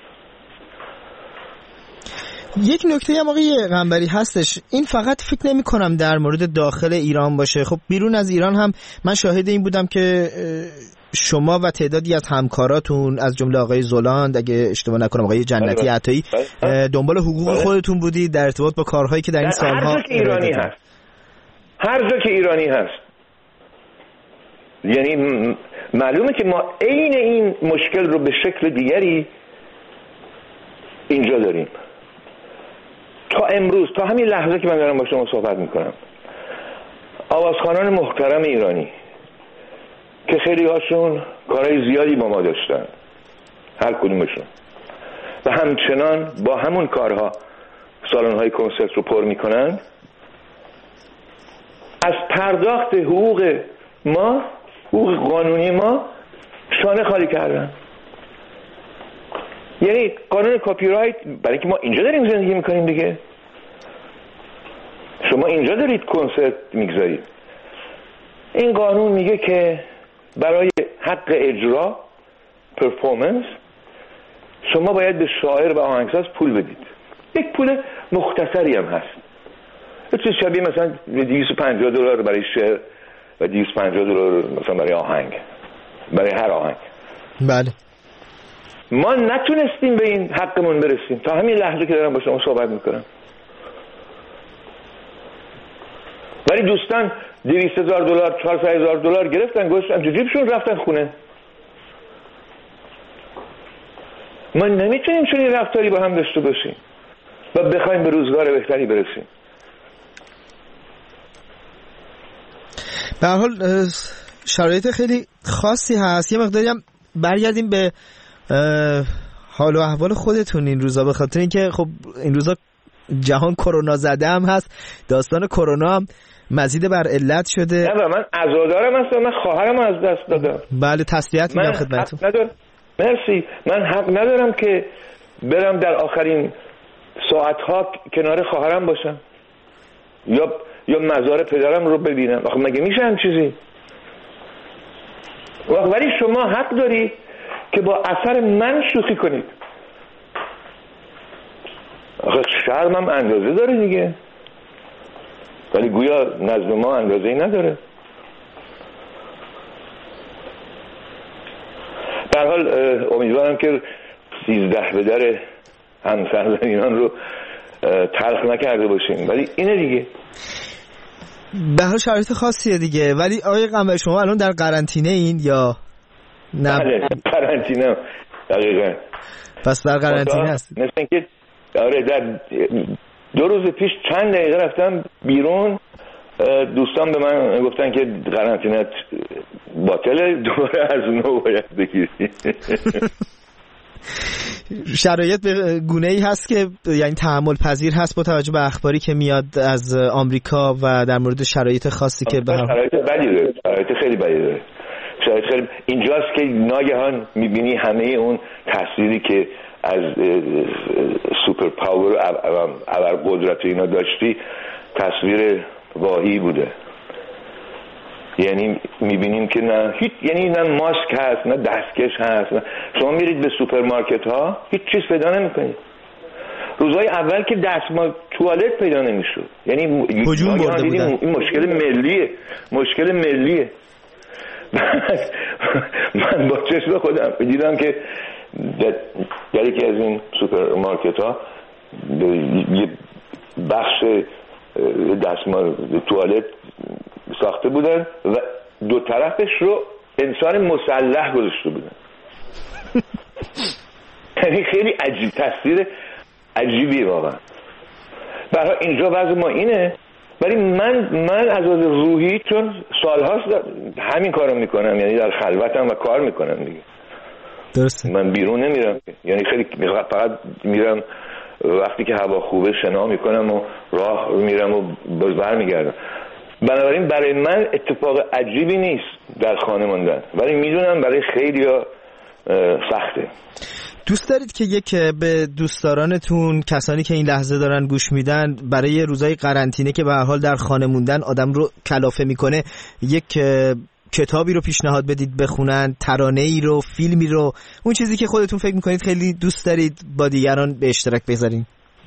یک نکته هم آقای قنبری هستش، این فقط فکر نمی کنم در مورد داخل ایران باشه، خب بیرون از ایران هم من شاهد این بودم که شما و تعدادی از همکاراتون از جمله آقای زولاند، اگه اشتباه نکنم آقای جنتی عطایی، دنبال حقوق خودتون بودید در ارتباط با کارهایی که در این سالها هر جا که ایرانی هست هر جا که ایرانی هست یعنی معلومه که ما عین این مشکل رو به شکل دیگری اینجا داریم. تا امروز، تا همین لحظه که من دارم با شما صحبت میکنم، آوازخوانان محترم ایرانی که خیلی هاشون کارهای زیادی با ما داشتن، هر کدومشون، و همچنان با همون کارها سالن‌های کنسرت رو پر میکنن، از پرداخت حقوق ما، حقوق قانونی ما، شانه خالی کردن. یعنی قانون کپی رایت، برای که ما اینجا داریم زندگی میکنیم دیگه، شما اینجا دارید کنسرت میگذارید، این قانون میگه که برای حق اجرا، پرفورمنس، شما باید به شاعر و آهنگساز پول بدید. یک پول مختصری هم هست، یه چیز شبیه مثلا دویست و پنجاه دلار برای شعر و دویست و پنجاه دلار مثلا برای آهنگ، برای هر آهنگ. بله. ما نتونستیم به این حقمون برسیم تا همین لحظه که دارم با شما صحبت میکنم. ولی دوستان دویست هزار دلار، چهارصد هزار دلار گرفتن، گذاشتن تو جیبشون، رفتن خونه. ما نمیتونیم چنین رفتاری با هم داشته باشیم و بخوایم به روزگار بهتری برسیم. به هر حال شرایط خیلی خاصی هست. یه مقداری هم برگردیم به حال و احوال خودتون این روزا، به خاطر اینکه خب این روزا جهان کرونا زده هم هست، داستان کرونا هم مزید بر علت شده. نه من عزادارم هستم، من خواهرم از دست دادم. بله تسلیت میگم خدمتتون. ندارم. مرسی. من حق ندارم که برم در آخرین ساعتها کنار خواهرم باشم یا یا مزار پدرم رو ببینم. آخه مگه میشه هم چیزی؟ ولی شما حق داری که با اثر من شوخی کنید. آخه شرمم اندازه داره دیگه، ولی گویا نزد ما اندازه‌ای نداره. در حال امیدوارم که سیزده به در همسرزمینان رو تلخ نکرده باشیم، ولی اینه دیگه. به هر شرایط خاصیه دیگه. ولی آقای قنبری شما الان در قرنطینه این یا نه؟ بله قرنطینه. دقیقاً. پس در قرنطینه هستید. مثل اینکه آره در دو روز پیش چند دقیقه رفتم بیرون، دوستان به من گفتن که قرنطینه باطله، دوباره از نو باید بگیری. شرایط به گونه‌ای هست که یعنی تحمل پذیر هست با توجه به اخباری که میاد از آمریکا و در مورد شرایط خاصی که به شرایط بدی داره، شرایط خیلی بدی داره. شرایط خیلی اینجاست که ناگهان میبینی همه اون تأثیری که از سوپر پاور و ابرقدرت اینا داشتی تصویر واهی بوده. یعنی میبینیم که نه هیچ، یعنی نه ماسک هست نه دستکش هست نه. شما میرید به سوپرمارکت ها هیچ چیز پیدا نمیکنید. روزهای اول که دستمال توالت پیدا نمیشد، یعنی هجوم برده بودن. این مشکل ملیه، مشکل ملیه. من با چشم خودم دیدم که در یکی از این سوپرمارکت ها یه بخش دستمال توالت ساخته بودن و دو طرفش رو انسان مسلح گذاشته بودن. یعنی خیلی عجیب، تصویر عجیبیه واقعا. برای اینجا وضع ما اینه، ولی من من از لحاظ روحی چون سالهاست همین کارو میکنم، یعنی در خلوتم و کار میکنم دیگه. درسته. من بیرون نمیرم، یعنی خیلی فقط میرم وقتی که هوا خوبه شنا میکنم و راه میرم و باز برمیگردم. بنابراین برای من اتفاق عجیبی نیست در خانه ماندن، ولی میدونم برای خیلی‌ها سخته. دوست دارید که یک به دوستدارانتون، کسانی که این لحظه دارن گوش میدن، برای روزای قرنطینه که به هر حال در خانه موندن آدم رو کلافه میکنه، یک کتابی رو پیشنهاد بدید بخونن، ترانه‌ای رو، فیلمی رو، اون چیزی که خودتون فکر میکنید خیلی دوست دارید با دیگران به اشتراک بذارین؟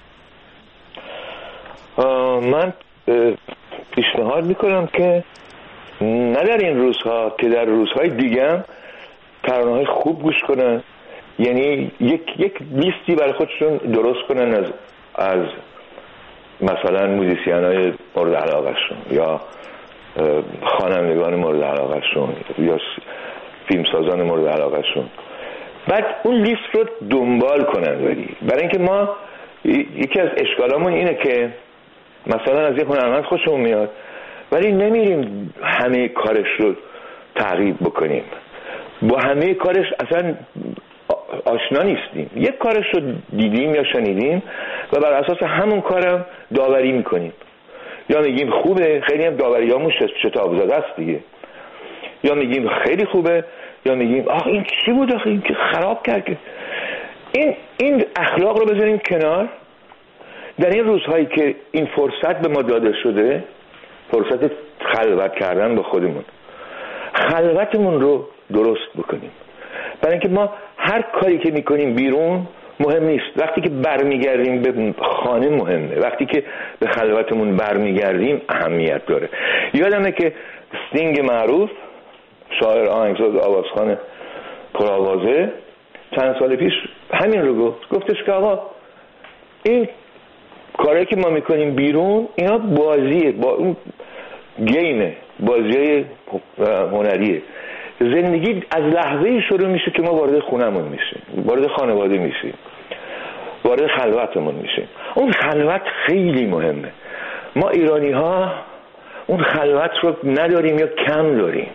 من پیشنهاد میکنم که نه در این روزها که در روزهای دیگه هم ترانه‌های خوب گوش کنن، یعنی یک یک لیستی برای خودشون درست کنن از از مثلا موزیسین‌های مورد علاقه‌شون یا خوانندگان مورد علاقه‌شون یا فیلمسازان مورد علاقه‌شون، بعد اون لیست رو دنبال کنن. ولی برای اینکه ما یکی از اشکالامون اینه که مثلا از یک هنرمند خوشمون میاد ولی نمیریم همه کارش رو تعقیب بکنیم، با همه کارش اصلا آشنا نیستیم، یک کارش رو دیدیم یا شنیدیم و بر اساس همون کارم داوری میکنیم، یا میگیم خوبه، خیلی هم داوریامون شتاب زده است دیگه، یا میگیم خیلی خوبه یا میگیم آخ این چی بود، آخه این که خراب کرد. که این این اخلاق رو بذاریم کنار. در این روزهایی که این فرصت به ما داده شده، فرصت خلوت کردن با خودمون، خلوتمون رو درست بکنیم. برای اینکه ما هر کاری که میکنیم بیرون مهم نیست، وقتی که برمیگردیم به خانه مهمه، وقتی که به خلوتمون برمیگردیم اهمیت داره. یادمه که استینگ معروف، شاعر آهنگساز آوازخوان پرآوازه، چند سال پیش همین رو گفت. گفتش که آقا این کاری که ما میکنیم بیرون اینا بازیه، با اون گیمه، بازیای هنریه. زندگی از لحظه‌ای شروع میشه که ما وارد خونمون میشیم، وارد خانواده میشیم، وارد خلوتمون میشیم. اون خلوت خیلی مهمه. ما ایرانی ها اون خلوت رو نداریم یا کم داریم،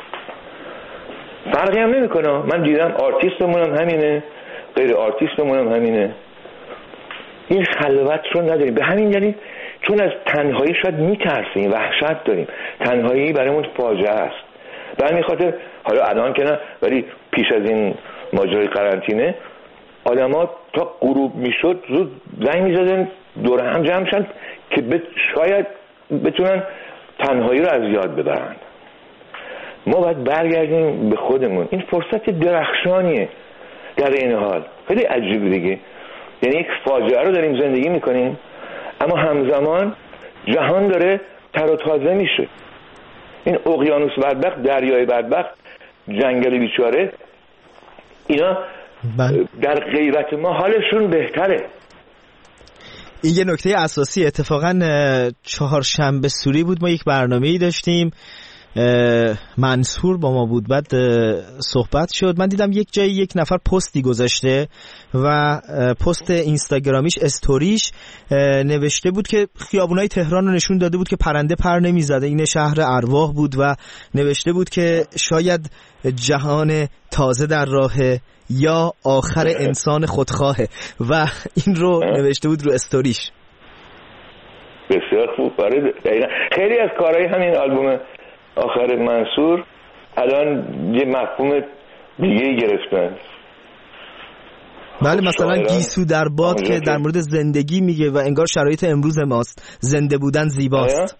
فرقی هم نمیکنه. من دیدم آرتیستمون هم همینه، غیر آرتیستمون هم همینه، این خلوت رو نداریم. به همین دلیل چون از تنهایی شاید میترسیم، وحشت داریم، تنهایی برامون فاجعه است. به همین خاطر حالا الان که نه، ولی پیش از این ماجرای قرنطینه آدما تا غروب میشد زود زنگ میزدن دور هم جمع شدن که شاید بتونن تنهایی رو از یاد ببرن. ما باید برگردیم به خودمون. این فرصت درخشانیه در این حال. خیلی عجیب دیگه، یعنی یک فاجعه رو داریم زندگی میکنیم اما همزمان جهان داره تر و تازه میشه. این اقیانوس بدبخت، دریای بدبخت، جنگل بیچاره، اینا در غیبت ما حالشون بهتره. این یه نکته اساسی. اتفاقا چهارشنبه سوری بود، ما یک برنامه‌ای داشتیم، منصور با ما بود، بعد صحبت شد. من دیدم یک جایی یک نفر پستی گذاشته و پست اینستاگرامیش، استوریش نوشته بود که خیابونای تهران رو نشون داده بود که پرنده پر نمیزده، این شهر ارواح بود، و نوشته بود که شاید جهان تازه در راهه یا آخر انسان خودخواهه و این رو نوشته بود رو استوریش. بسیار خوب. برای دقیقا خیلی از کارهای همین آلبوم آخر منصور الان یه مفهوم دیگه گرفتن. بله مثلا گیسو در باد که در مورد زندگی میگه و انگار شرایط امروز ماست، زنده بودن زیباست.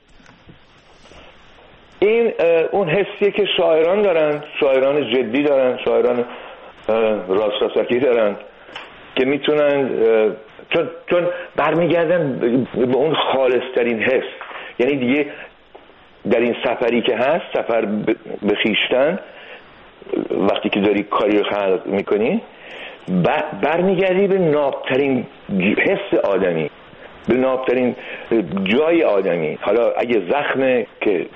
این اون حسیه که شاعران دارن، شاعران جدی دارن، شاعران راست راستکی دارن که میتونن چون چون برمیگردن به اون خالصترین حس. یعنی دیگه در این سفری که هست، سفر به خویشتن، وقتی که داری کاری رو خلق میکنی برمیگردی به نابترین حس آدمی، به نابترین جای آدمی. حالا اگه زخمه که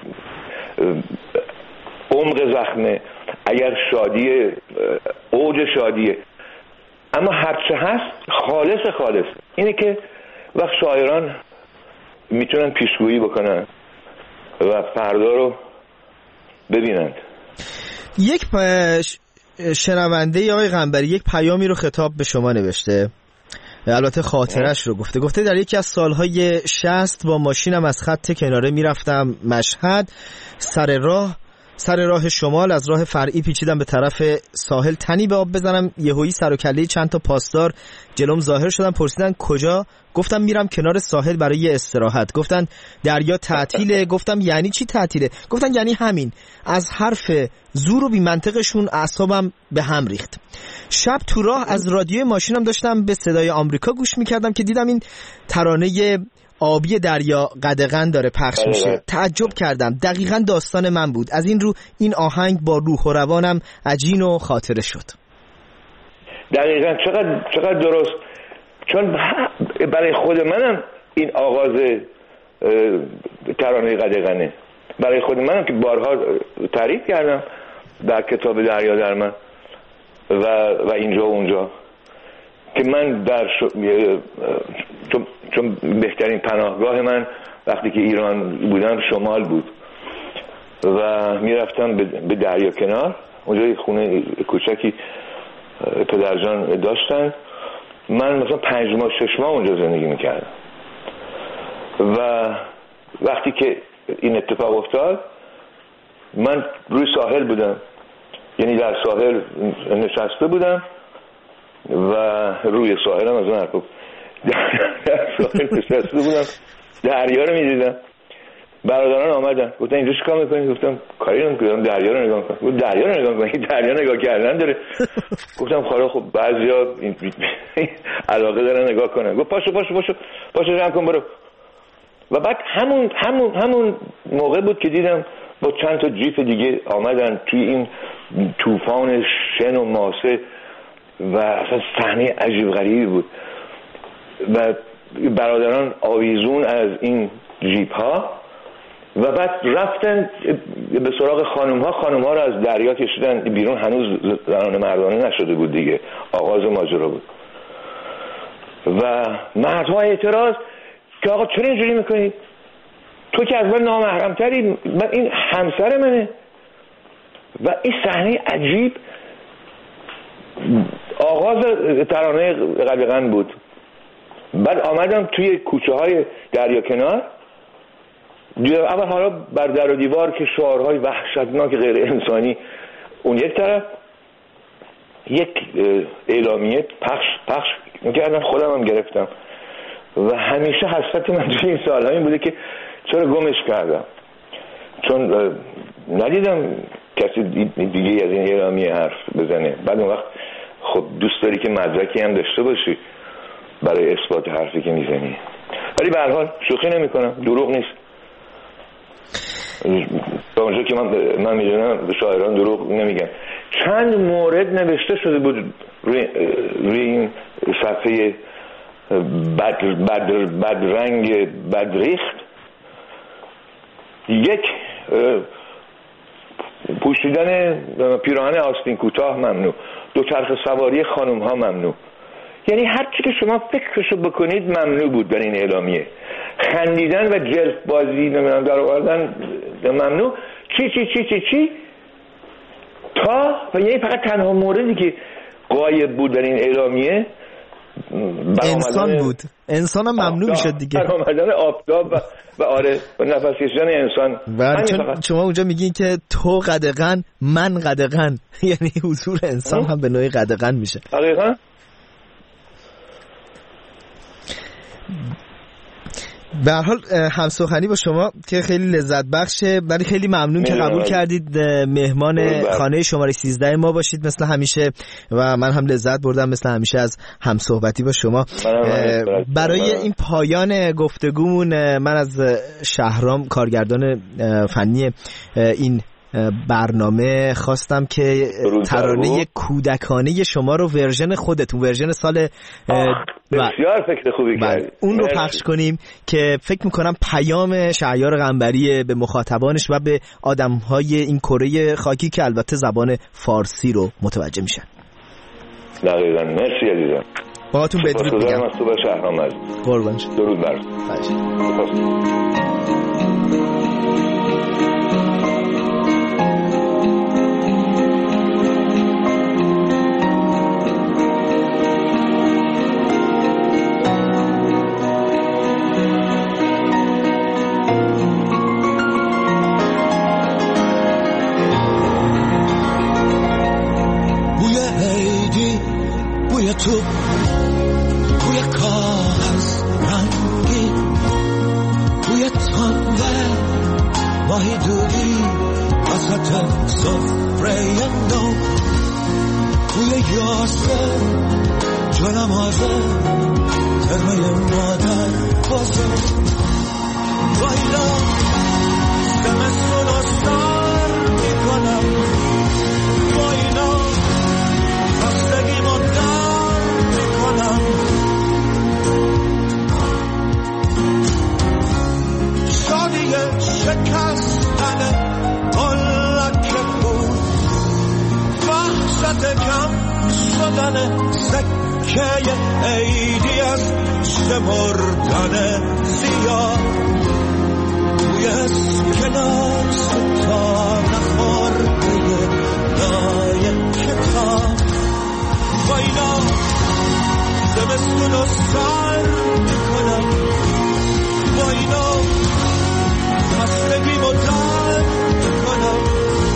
عمق زخمه، اگر شادیه اوج شادیه، اما هرچه هست خالص خالص. اینه که وقت شاعران میتونن پیشگویی بکنن و فردا رو ببینند. یک شنونده آقای قنبری یک پیامی رو خطاب به شما نوشته، البته خاطرش رو گفته. گفته در یکی از سالهای شصت با ماشینم از خط کناره میرفتم مشهد، سر راه سر راه شمال از راه فرعی پیچیدم به طرف ساحل، تنی به آب بزنم یهویی سر و کله چند تا پاسدار جلوم ظاهر شدن، پرسیدن کجا؟ گفتم میرم کنار ساحل برای استراحت. گفتن دریا تعطیله. گفتم یعنی چی تعطیله؟ گفتن یعنی همین. از حرف زور و بی منطقشون اعصابم به هم ریخت. شب تو راه از رادیوی ماشینم داشتم به صدای آمریکا گوش میکردم که دیدم این ترانه آبی دریا قدغن داره پخش میشه. تعجب کردم، دقیقاً داستان من بود. از این رو این آهنگ با روح و روانم عجین و خاطره شد. دقیقاً چقدر چقدر درست. چون برای خود منم این آغاز ترانه قدغنه، برای خود منم که بارها تعریف کردم در کتاب دریا در من و و اینجا و اونجا که من در ش... چون... چون بهترین پناهگاه من وقتی که ایران بودم شمال بود و میرفتم به دریا کنار. اونجا یه خونه کوچکی پدرجان داشتن، من مثلا پنج ماه شش ماه اونجا زندگی میکردم و وقتی که این اتفاق افتاد من روی ساحل بودم، یعنی در ساحل نشسته بودم و روی ساحلم از اون حرفا در ساحل نشسته بودم، دریا رو میدیدم. برادران آمدن گفتن اینجا چیکار میکنی؟ گفتم کاری نمیکنم، دریا رو نگاه کنم. گفت دریا رو نگاه کنم، این دریا نگاه کردن داره. گفتم خاله خب بعضیا علاقه دارن نگاه کنن. گفت پاشو پاشو پاشو پاشو جمع کن برو. و بعد همون همون همون موقع بود که دیدم با چند تا جیپ دیگه آمدن توی این طوفان شن و ماسه و اصلا صحنه عجیب غریبی بود و برادران آویزون از این جیپ ها و بعد رفتن به سراغ خانم ها. خانم ها رو از دریا کشیدن بیرون، هنوز زنان مردانه نشده بود دیگه، آغاز ماجرا بود. و مردها اعتراض که آقا چرا اینجوری میکنید؟ تو که از من نامحرمتری، من این همسر منه. و این صحنه عجیب آغاز ترانه قدغن بود. بعد آمدم توی کوچه های دریا کنار، اول حالا بر در و دیوار که شعارهای وحشتناک غیر انسانی اون یک طرف، یک اعلامیه پخش پخش میکردن، خودم هم گرفتم و همیشه حسرت من توی این سالها این بوده که چرا گمش کردم، چون ندیدم کسی دیگه از این اعلامیه حرف بزنه. بعد اون وقت خب دوست داری که مدرکی هم داشته باشی برای اثبات حرفی که میزنی. ولی به هر حال شوخی نمی کنم، دروغ نیست. تا اونجا که من من میدونم شاعران دروغ نمیگن. چند مورد نوشته شده بود روی, روی این صفحه بد بد بدرنگ بدریخت. یک پوشیدن پیراهن آستین کوتاه ممنوع، دوچرخه سواری خانم ها ممنوع. یعنی هر چی که شما فکرشو بکنید ممنوع بود در این اعلامیه. خندیدن و جلف بازی نمیدونم در آوردن ممنوع. چی چی چی چی چی تا و یعنی فقط تنها موردی که غایب بود در این اعلامیه انسان بود. انسان هم ممنوع میشد دیگه، برآمدن آفتاب و و آره و نفس کشیدن انسان. بله، چون شما اونجا میگین که تو قدغن من قدغن، یعنی حضور انسان هم به نوعی قدغن میشه. دقیقاً. به هر حال همسخنی با شما که خیلی لذت بخشه، ولی خیلی ممنون که قبول کردید مهمان خانه شماره سیزده ما باشید مثل همیشه و من هم لذت بردم مثل همیشه از همصحبتی با شما. برای این پایان گفتگومون من از شهرام کارگردان فنی این برنامه خواستم که ترانه کودکانه شما رو ورژن خودتون، ورژن سال بسیار فکر خوبی کردید، اون رو پخش کنیم که فکر میکنم پیام شهریار قنبری به مخاطبانش و به آدمهای این کره خاکی که البته زبان فارسی رو متوجه میشن. دقیقاً. مرسی عزیزم. باهاتون بدرود میگم. از تو به شهرام عزیز. قربان شم. درود بر. تو بوی کاغذ رنگی، بوی تنده ماهی دوری وسط سفره نو، بوی یاسه جنمازه ترمه مادر بازه وایلا زمستون رو سر میکنم، وایلا خستگی مدر شادی شکستن قلک بود، وحشت کم شدن سکه عیدی از شمردن زیاد، توی اسکنار ستان خورده لای کتاب واینا زمستون رو سر میکنم، با اینا خستگی مدر میکنم.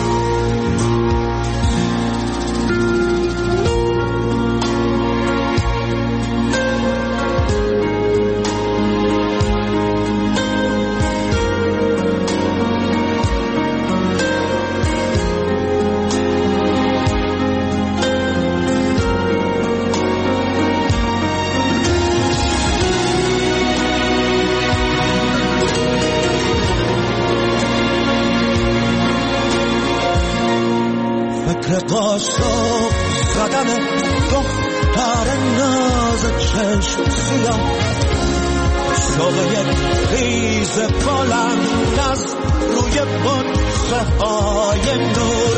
قاشق زدن دختر ناز چشم سیاه، شوق یک خیز بلند از روی بطخه های نور،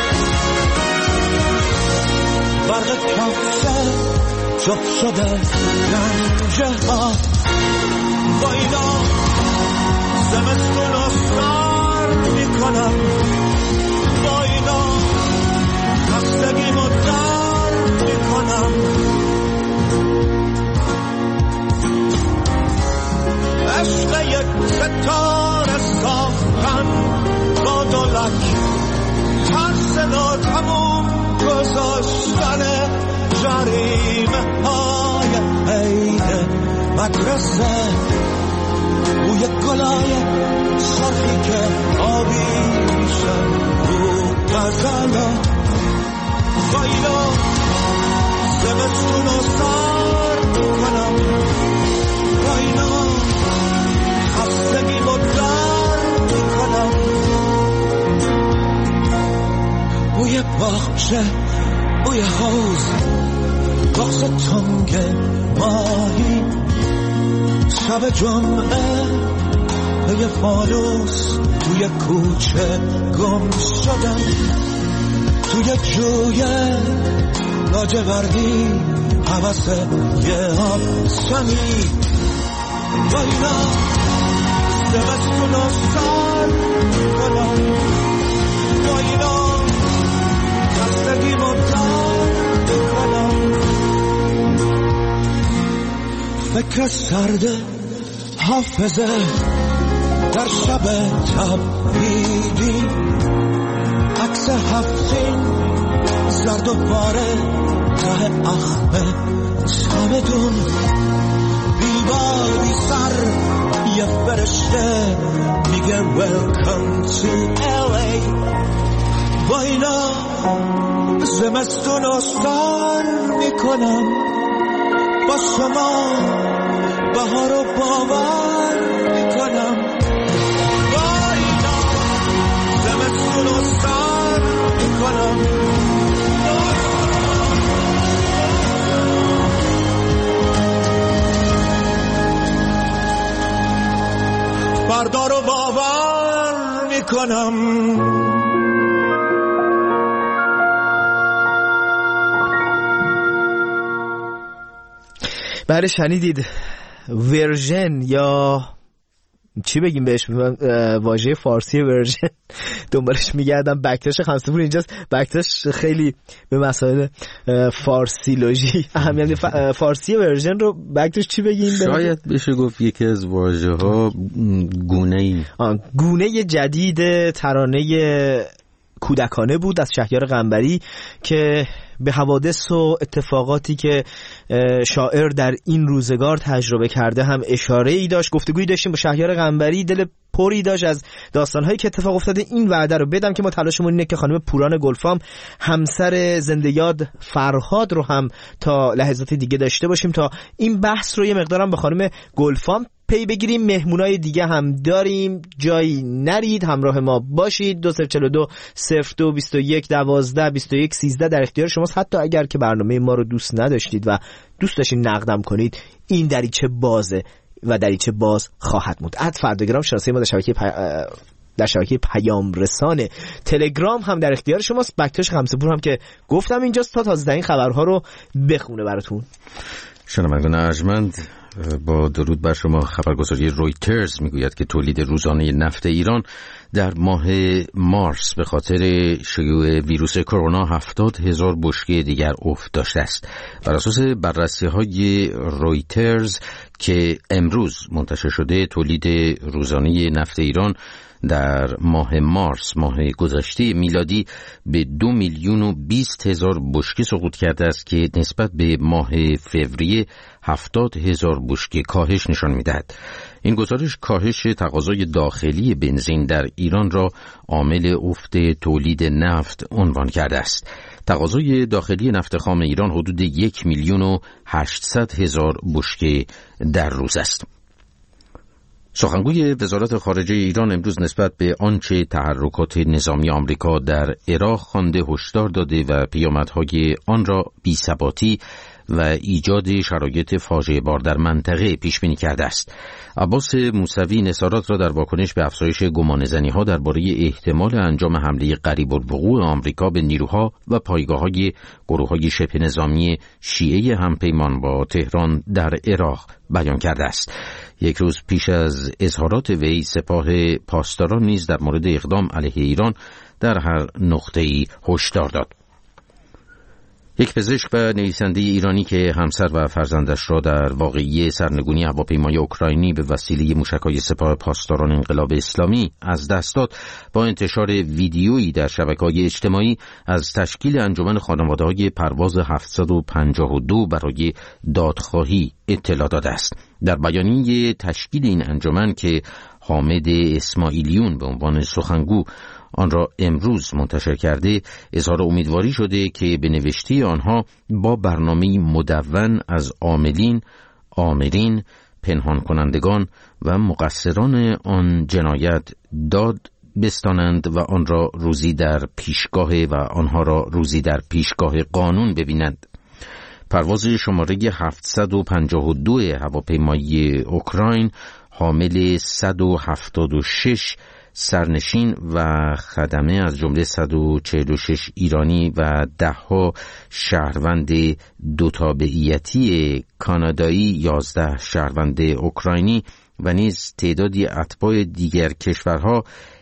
برق کفشه جفت شده رنجه ها، با اینا زمستون رو سر میکنم، با اینا خستگی مدر میکنم. عشق یک ستاره ساختن با دولک، ترس ناتموم گذاشتن جریمه های عید مدرسه، بوی گلای سرخی که آبی میشه رو غزله، وایلا زمستون رو سر کنم، وایلا خستگی مدر میکنم. بوی باغچه، بوی حوض، بغض تنگ ماهی، شب جمعه به فانوس توی کوچه گم شدم، توی جویه لاجوردی حوث یه آب سمی، وایلا زمستون رو سر کنم، وایلا زندگی مدار میکنم. فکر سرد حافظه در شب تبریدی، عکس هفتین زرد و باره ته اخمه سامدون، بیباری سر یه فرشته میگه welcome to ال ای. با اینا زمستون رو سر میکنم، با شما بهار رو باور میکنم. با اینا زمستون رو سر میکنم. فردا رو باور میکنم. بله شنیدید ورژن یا چی بگیم بهش، واژه فارسی ورژن دنبالش میگردم. بکتاش خمسه‌پور اینجاست. بکتاش خیلی به مسائل فارسیولوژی اهمیت فارسی ورژن رو بکتاش چی بگیم؟ شاید بشه گفت یکی از واژه ها گونه گونه جدید ترانه کودکانه بود از شهریار قنبری که به حوادث و اتفاقاتی که شاعر در این روزگار تجربه کرده هم اشاره ای داشت. گفتگویی داشتیم با شهریار قنبری، دل پری داشت از داستان‌هایی که اتفاق افتاده. این وعده رو بدم که ما تلاشمون اینه که خانم پوران گلفام همسر زنده یاد فرهاد رو هم تا لحظات دیگه داشته باشیم تا این بحث رو یه مقدارم به خانم گلفام پی بگیریم. مهمونای دیگه هم داریم، جایی نرید، همراه ما باشید. دو صفر چهل و دو صفر دو بیست و یک دوازده بیست و یک سیزده در اختیار شماست. حتی اگر که برنامه ما رو دوست نداشتید و دوست داشتین نقدم کنید، این دریچه بازه و دریچه باز خواهد موند. اد فرداگرام شناسه ما در شبکه پی... در شبکه پیام رسانه تلگرام هم در اختیار شماست. بکتاش خمسه‌پور هم که گفتم اینجاست تا تازه این خبرها رو بخونه براتون. شنوندگان ارجمند، با درود بر شما. خبرگزاری رویترز میگوید که تولید روزانه نفت ایران در ماه مارس به خاطر شیوع ویروس کرونا هفتاد هزار بشکه دیگر افت داشته است. بر اساس بررسی های رویترز که امروز منتشر شده، تولید روزانه نفت ایران در ماه مارس ماه گذشته میلادی به دو میلیون و بیست هزار بشکه سقوط کرده است که نسبت به ماه فوریه هفتاد هزار بشکه کاهش نشان می‌دهد. این گزارش کاهش تقاضای داخلی بنزین در ایران را عامل افت تولید نفت عنوان کرده است. تقاضای داخلی نفت خام ایران حدود یک میلیون و هشتصد هزار بشکه در روز است. سخنگوی وزارت خارجه ایران امروز نسبت به آنچه تحرکات نظامی آمریکا در عراق خوانده هشدار داده و پیامدهای آن را بی‌ثباتی و ایجاد شرایط فاجعه بار در منطقه پیش بینی کرده است. عباس موسوی نظارات را در واکنش به افزایش گمانه‌زنی‌ها درباره احتمال انجام حمله قریب الوقوع آمریکا به نیروها و پایگاه‌های گروه‌های شبه نظامی شیعه همپیمان با تهران در عراق بیان کرده است. یک روز پیش از اظهارات وی، سپاه پاسداران نیز در مورد اقدام علیه ایران در هر نقطه‌ای هشدار داد. یک پزشک و نویسنده ایرانی که همسر و فرزندش را در واقعه سرنگونی هواپیمای اوکراینی به وسیله موشک‌های سپاه پاسداران انقلاب اسلامی از دست داد، با انتشار ویدیویی در شبکه‌های اجتماعی از تشکیل انجمن خانواده‌های پرواز هفتصد و پنجاه و دو برای دادخواهی اطلاع داده است. در بیانیه تشکیل این انجمن که حامد اسماعیلیون به عنوان سخنگو آن را امروز منتشر کرده، اظهار امیدواری شده که به نوشته آنها با برنامه‌ای مدون از عاملین، آمرین، پنهان کنندگان و مقصران آن جنایت داد بستانند و آن را روزی در پیشگاه و آنها را روزی در پیشگاه قانون ببینند. پرواز شماره هفتصد و پنجاه و دو هواپیمای اوکراین حامل صد و هفتاد و شش سرنشین و خدمه از جمله صد و چهل و شش ایرانی و ده ها شهروند دو تابعیتی کانادایی، یازده شهروند اوکراینی و نیز تعدادی اتباع دیگر کشورها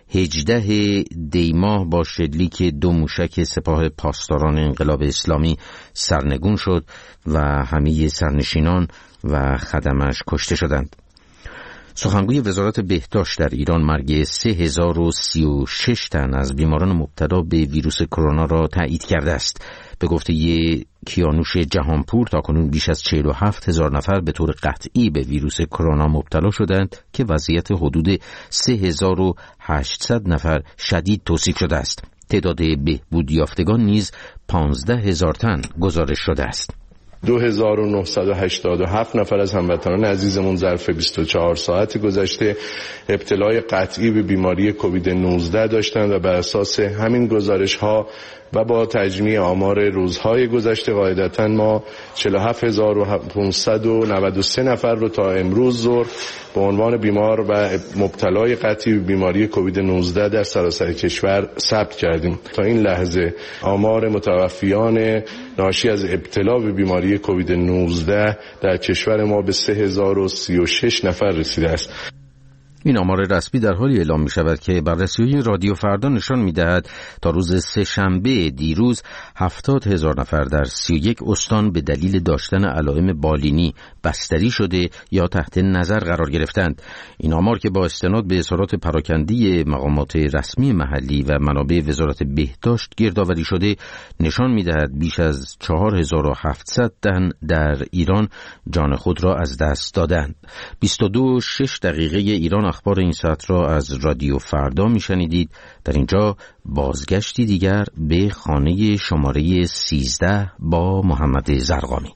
هجدهم دی ماه با شلیک دو موشک سپاه پاسداران انقلاب اسلامی سرنگون شد و همه سرنشینان و خدمش کشته شدند. سخنگوی وزارت بهداشت در ایران مرگ سه هزار و سی و شش تن از بیماران مبتلا به ویروس کرونا را تایید کرده است. به گفته کیانوش جهانپور تاکنون بیش از چهل و هفت هزار نفر به طور قطعی به ویروس کرونا مبتلا شدند که وضعیت حدود سه هزار و هشتصد نفر شدید توصیف شده است. تعداد بهبود یافتگان نیز پانزده هزار تن گزارش شده است. دو هزار و نهصد و هشتاد و هفت نفر از هموطنان عزیزمون ظرف بیست و چهار ساعت گذشته ابتلای قطعی به بیماری کووید نوزده داشتند و بر اساس همین گزارش‌ها و با تجمیع آمار روزهای گذشته قاعدتاً ما چهل و هفت هزار و پانصد و نود و سه نفر رو تا امروز ظهر به عنوان بیمار و مبتلای قطعی به بیماری کووید نوزده در سراسر کشور ثبت کردیم. تا این لحظه آمار متوفیان ناشی از ابتلا به بیماری کووید نوزده در کشور ما به سه هزار و سی و شش نفر رسیده است. این آمار رسمی در حالی اعلام می شود که بررسی‌های رادیو فردا نشان می دهد تا روز سه شنبه دیروز هفتاد هزار نفر در سی و یک استان به دلیل داشتن علائم بالینی بستری شده یا تحت نظر قرار گرفتند. این آمار که با استناد به اظهارات پراکنده مقامات رسمی محلی و منابع وزارت بهداشت گردآوری شده نشان می دهد بیش از چهار هزار و هفتصد تن در ایران جان خود را از دست دادند. بیست و دو و شش دقیقه ایران اخبار این ساعت را از رادیو فردا میشنیدید. در اینجا بازگشتی دیگر به خانه شماره سیزده با محمد زرقامی.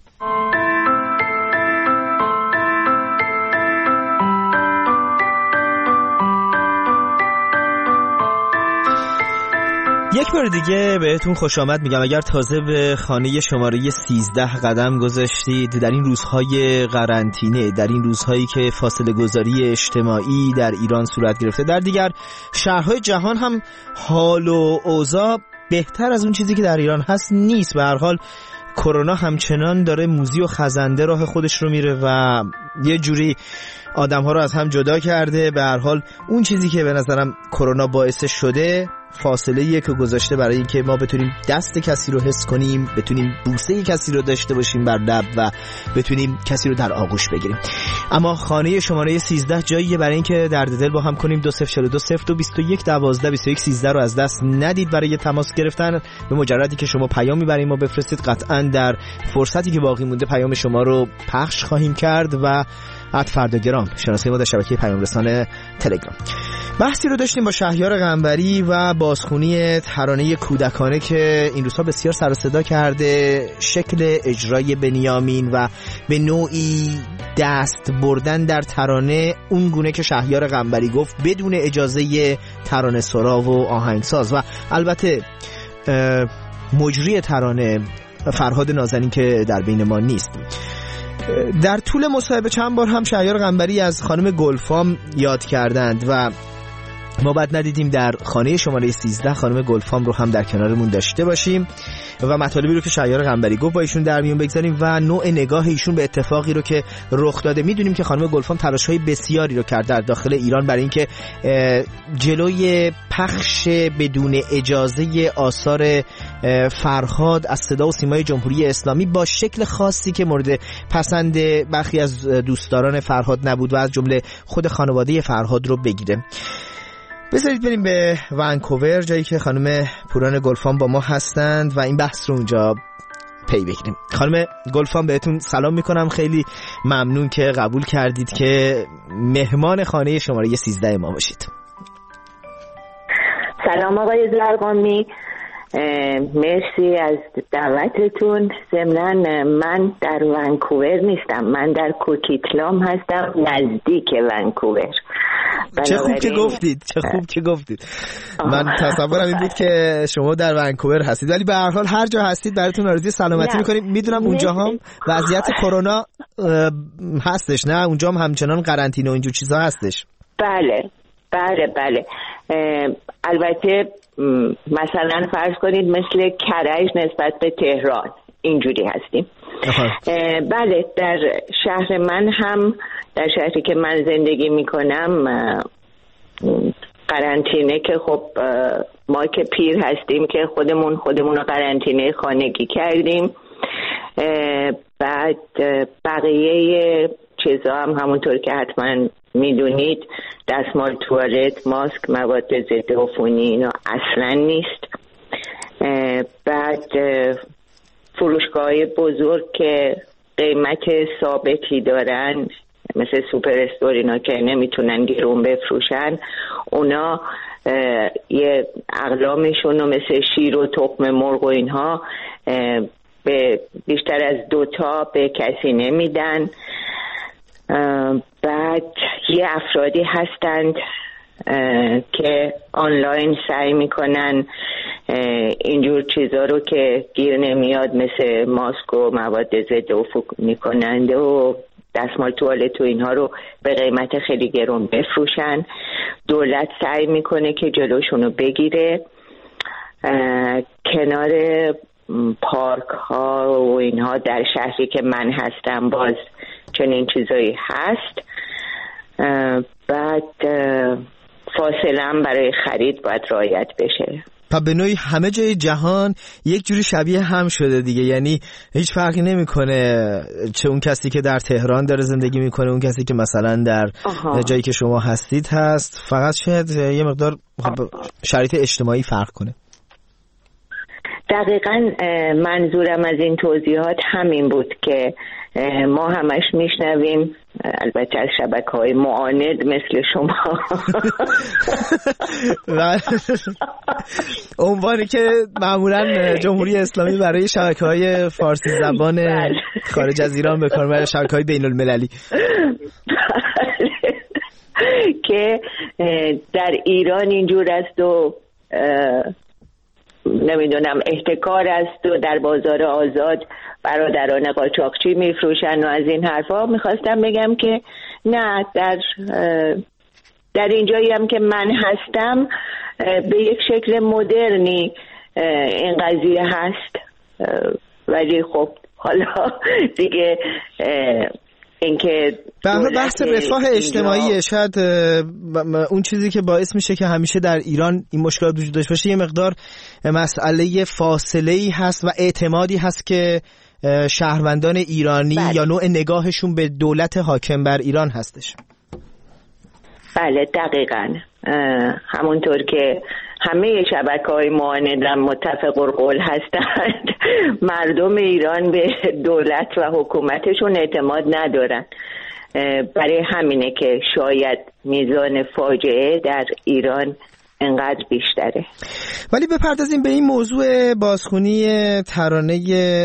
یک بار دیگه بهتون خوش آمد میگم. اگر تازه به خانه شماره سیزده قدم گذاشتید در این روزهای قرنطینه، در این روزهایی که فاصله گذاری اجتماعی در ایران صورت گرفته، در دیگر شهرهای جهان هم حال و اوضاع بهتر از اون چیزی که در ایران هست نیست. به هر حال کرونا همچنان داره موذی و خزنده راه خودش رو میره و یه جوری آدم‌ها رو از هم جدا کرده. به هر حال اون چیزی که به نظرم کرونا باعث شده فاصله‌ای که گذاشته برای اینکه ما بتونیم دست کسی رو حس کنیم، بتونیم بوسه کسی رو داشته باشیم بر لب و بتونیم کسی رو در آغوش بگیریم. اما خانه شماره سیزده جاییه برای اینکه درد دل با هم کنیم. دو صفر چهار دو صفر دو بیست و یک دوازده بیست و یک سیزده رو از دست ندید برای تماس گرفتن. به مجردی که شما پیامی برای ما بفرستید قطعاً در فرصتی که باقی مونده پیام شما رو پخش خواهیم کرد و ات فرداگرام شناسه ما در شبکه پیام رسان تلگرام. بحثی رو داشتیم با شهریار قنبری و بازخونی ترانه کودکانه که این روزها بسیار سر و صدا کرده، شکل اجرای بنیامین و به نوعی دست بردن در ترانه اون گونه که شهریار قنبری گفت بدون اجازه ترانه سرا و آهنگساز و البته مجری ترانه فرهاد نازنین که در بین ما نیست. در طول مصاحبه چند بار هم شهریار قنبری از خانم گلفام یاد کردند و ما بعد ندیدیم در خانه شماره سیزده خانم گلفام رو هم در کنارمون داشته باشیم و مطالبی رو که شهریار قنبری گفت با ایشون در میون بگذاریم و نوع نگاه ایشون به اتفاقی رو که رخ داده. میدونیم که خانم گلفام تلاش‌های بسیاری رو کرد در داخل ایران برای اینکه جلوی پخش بدون اجازه آثار فرهاد از صدا و سیمای جمهوری اسلامی با شکل خاصی که مورد پسند برخی از دوستداران فرهاد نبود و از جمله خود خانواده فرهاد رو بگیره. بذارید بریم به ونکوور، جایی که خانم پوران گلفام با ما هستند و این بحث رو اونجا پی بگیریم. خانم گلفام بهتون سلام میکنم، خیلی ممنون که قبول کردید که مهمان خانه شماره سیزده ما باشید. سلام آقای زرقامی، مرسی از دعوتتون. ضمناً من در ونکوور نیستم، من در کوکیتلام هستم نزدیک ونکوور. چه خوب که گفتید، چه خوب که گفتید. من تصورم این بود که شما در ونکوور هستید، ولی به هر حال هر جا هستید براتون آرزوی سلامتی میکنیم. میدونم اونجا هم وضعیت کرونا هستش، نه اونجا هم همچنان قرنطینه و اینجور چیزا هستش؟ بله بله بله. البته مثلا فرض کنید مثل کرج نسبت به تهران اینجوری هستیم. بله، در شهر من هم، در شهری که من زندگی میکنم قرنطینه که خب ما که پیر هستیم که خودمون خودمون رو قرنطینه خانگی کردیم. بعد بقیه چیزا هم همونطور که حتما میدونید، دستمال توالت، ماسک، مواد ضد عفونی اینا اصلا نیست. بعد فروشگاه بزرگ که قیمت ثابتی دارن مثل سوپر استور اینا که نمیتونن گرون بفروشن، اونا یه اقلامشون رو مثل شیر و تخم مرغ و اینها به بیشتر از دوتا به کسی نمیدن. بعد یه افرادی هستند که آنلاین سعی میکنن اینجور چیزا رو که گیر نمیاد مثل ماسک و مواد ضد عفونی کننده و دستمال توالت و اینها رو به قیمت خیلی گرون بفروشن. دولت سعی میکنه که جلوشون رو بگیره. کنار پارک ها و اینها در شهری که من هستم باز چنین چیزایی هست. بعد فاصله هم برای خرید باید رعایت بشه. پس به نوعی همه جای جهان یک جوری شبیه هم شده دیگه، یعنی هیچ فرقی نمیکنه چه اون کسی که در تهران داره زندگی میکنه اون کسی که مثلا در آها. جایی که شما هستید هست، فقط شاید یه مقدار شرایط اجتماعی فرق کنه. دقیقاً منظورم از این توضیحات همین بود که ما همش میشنویم، البته از شبکه‌های معاند مثل شما، عنوانی که معمولاً جمهوری اسلامی برای شبکه‌های فارسی زبان خارج از ایران به کار می‌بره، شبکه‌های بین‌المللی، که در ایران اینجور است و نمیدونم احتکار است و در بازار آزاد برادران قاچاقچی میفروشن و از این حرفا. میخواستم بگم که نه، در در اینجایی هم که من هستم به یک شکل مدرنی این قضیه هست، ولی خب حالا دیگه اینکه بحث رفاه اجتماعی شاید اون چیزی که باعث میشه که همیشه در ایران این مشکلات وجود داشته باشه، یه مقدار مسئله فاصله‌ای هست و اعتمادی هست که شهروندان ایرانی بله. یا نوع نگاهشون به دولت حاکم بر ایران هستش. بله دقیقاً همونطور که همه شبکه‌های معاندن متفق القول هستند، مردم ایران به دولت و حکومتشون اعتماد ندارن. برای همینه که شاید میزان فاجعه در ایران انقدر بیشتره. ولی بپردازیم به این موضوع بازخوانی ترانه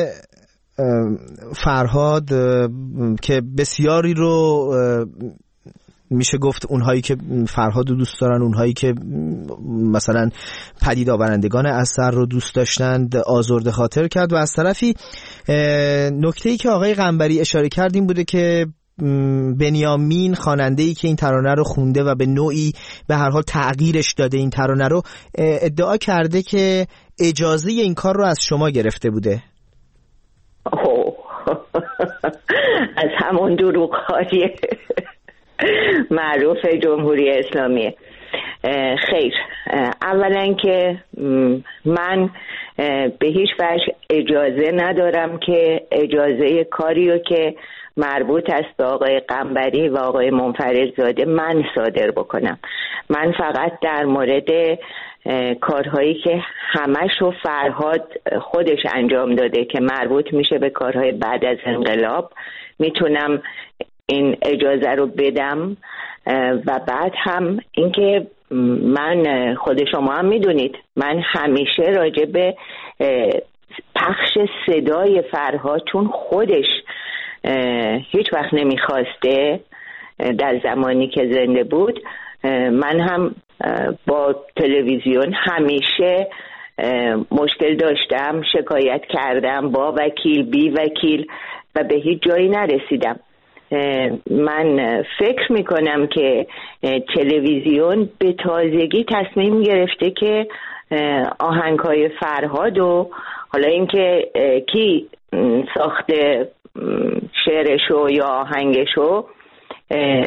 فرهاد که بسیاری رو میشه گفت اونهایی که فرهاد رو دوست دارن، اونهایی که مثلا پدید آورندگان اثر رو دوست داشتند، آزرده خاطر کرد. و از طرفی نکته‌ای که آقای قنبری اشاره کرد این بوده که بنیامین خواننده‌ای که این ترانه رو خونده و به نوعی به هر حال تغییرش داده این ترانه رو، ادعا کرده که اجازه این کار رو از شما گرفته بوده. اوه. از همون دروغ‌های معروف جمهوری اسلامی. خیر، اولا که من به هیچ وجه اجازه ندارم که اجازه کاری رو که مربوط است به آقای قنبری و آقای منفردزاده من صادر بکنم. من فقط در مورد کارهایی که همشو فرهاد خودش انجام داده که مربوط میشه به کارهای بعد از انقلاب میتونم این اجازه رو بدم. و بعد هم اینکه من، خود شما هم میدونید، من همیشه راجع به پخش صدای فرهاد، چون خودش هیچ وقت نمیخواسته در زمانی که زنده بود، من هم با تلویزیون همیشه مشکل داشتم، شکایت کردم با وکیل بی وکیل و به هیچ جایی نرسیدم. من فکر میکنم که تلویزیون به تازگی تصمیم گرفته که آهنگ‌های فرهاد و حالا اینکه کی ساخته شعرشو یا آهنگشو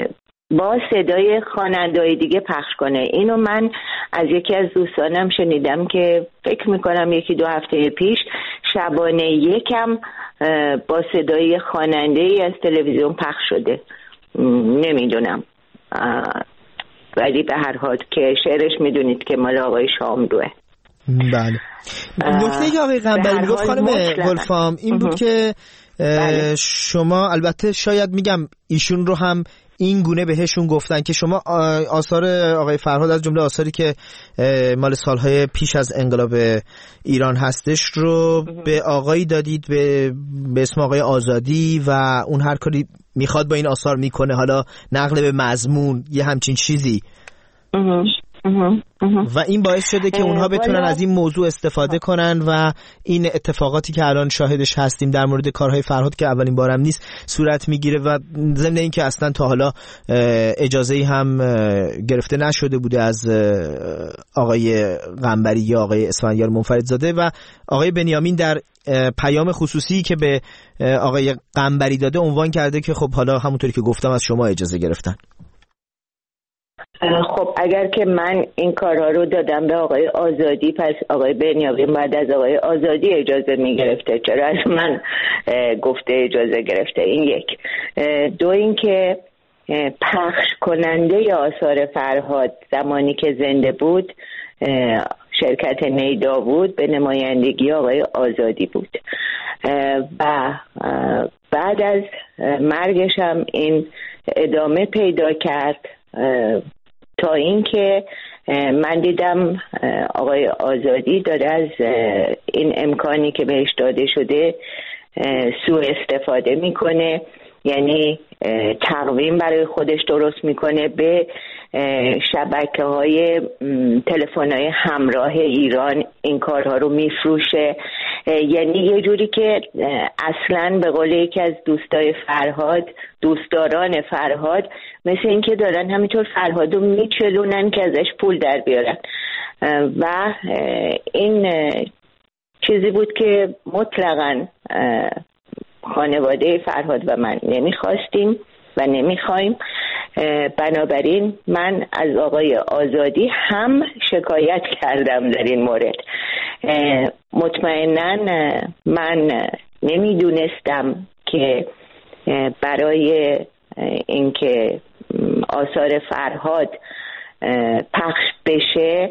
با صدای خواننده‌های دیگه پخش کنه. اینو من از یکی از دوستانم شنیدم که فکر میکنم یکی دو هفته پیش شبانه یکم با صدای خواننده‌ای از تلویزیون پخش شده. نمیدونم، ولی به هر حال که شعرش میدونید که مال آقای شاملوه. بله. نکته که آقای قنبری میگفت خانم ولفام این بود که بله. شما البته شاید میگم ایشون رو هم این گونه بهشون گفتن که شما آثار آقای فرهاد از جمله آثاری که مال سالهای پیش از انقلاب ایران هستش رو به آقایی دادید به, به اسم آقای آزادی و اون هر کاری میخواد با این آثار میکنه، حالا نقل به مضمون یه همچین چیزی و این باعث شده که اونها بتونن از این موضوع استفاده کنن و این اتفاقاتی که الان شاهدش هستیم در مورد کارهای فرهاد که اولین بارم نیست صورت میگیره و ضمن این که اصلا تا حالا اجازه‌ای هم گرفته نشده بوده از آقای قنبری یا آقای اسفندیار منفردزاده و آقای بنیامین در پیام خصوصی که به آقای قنبری داده عنوان کرده که خب حالا همونطوری که گفتم از شما اجازه گرفتن. خب اگر که من این کارها رو دادم به آقای آزادی، پس آقای بنیامین بعد از آقای آزادی اجازه می گرفته، چرا از من گفته اجازه گرفته؟ این یک. دو این که پخش کننده آثار فرهاد زمانی که زنده بود شرکت نیدا بود، به نمایندگی آقای آزادی بود و بعد از مرگش هم این ادامه پیدا کرد تا اینکه من دیدم آقای آزادی داره از این امکانی که بهش داده شده سوء استفاده میکنه، یعنی تقویم برای خودش درست میکنه، به شبکه های تلفن های همراه ایران این کارها رو میفروشه، یعنی یه جوری که اصلاً به قول یکی از دوستای فرهاد، دوستداران فرهاد، مثل این که دارن همینطور فرهاد رو میچلونن که ازش پول در بیارن و این چیزی بود که مطلقاً خانواده فرهاد و من نمیخواستیم و نمیخوایم. بنابراین من از آقای آزادی هم شکایت کردم در این مورد. مطمئناً من نمیدونستم که برای اینکه آثار فرهاد پخش بشه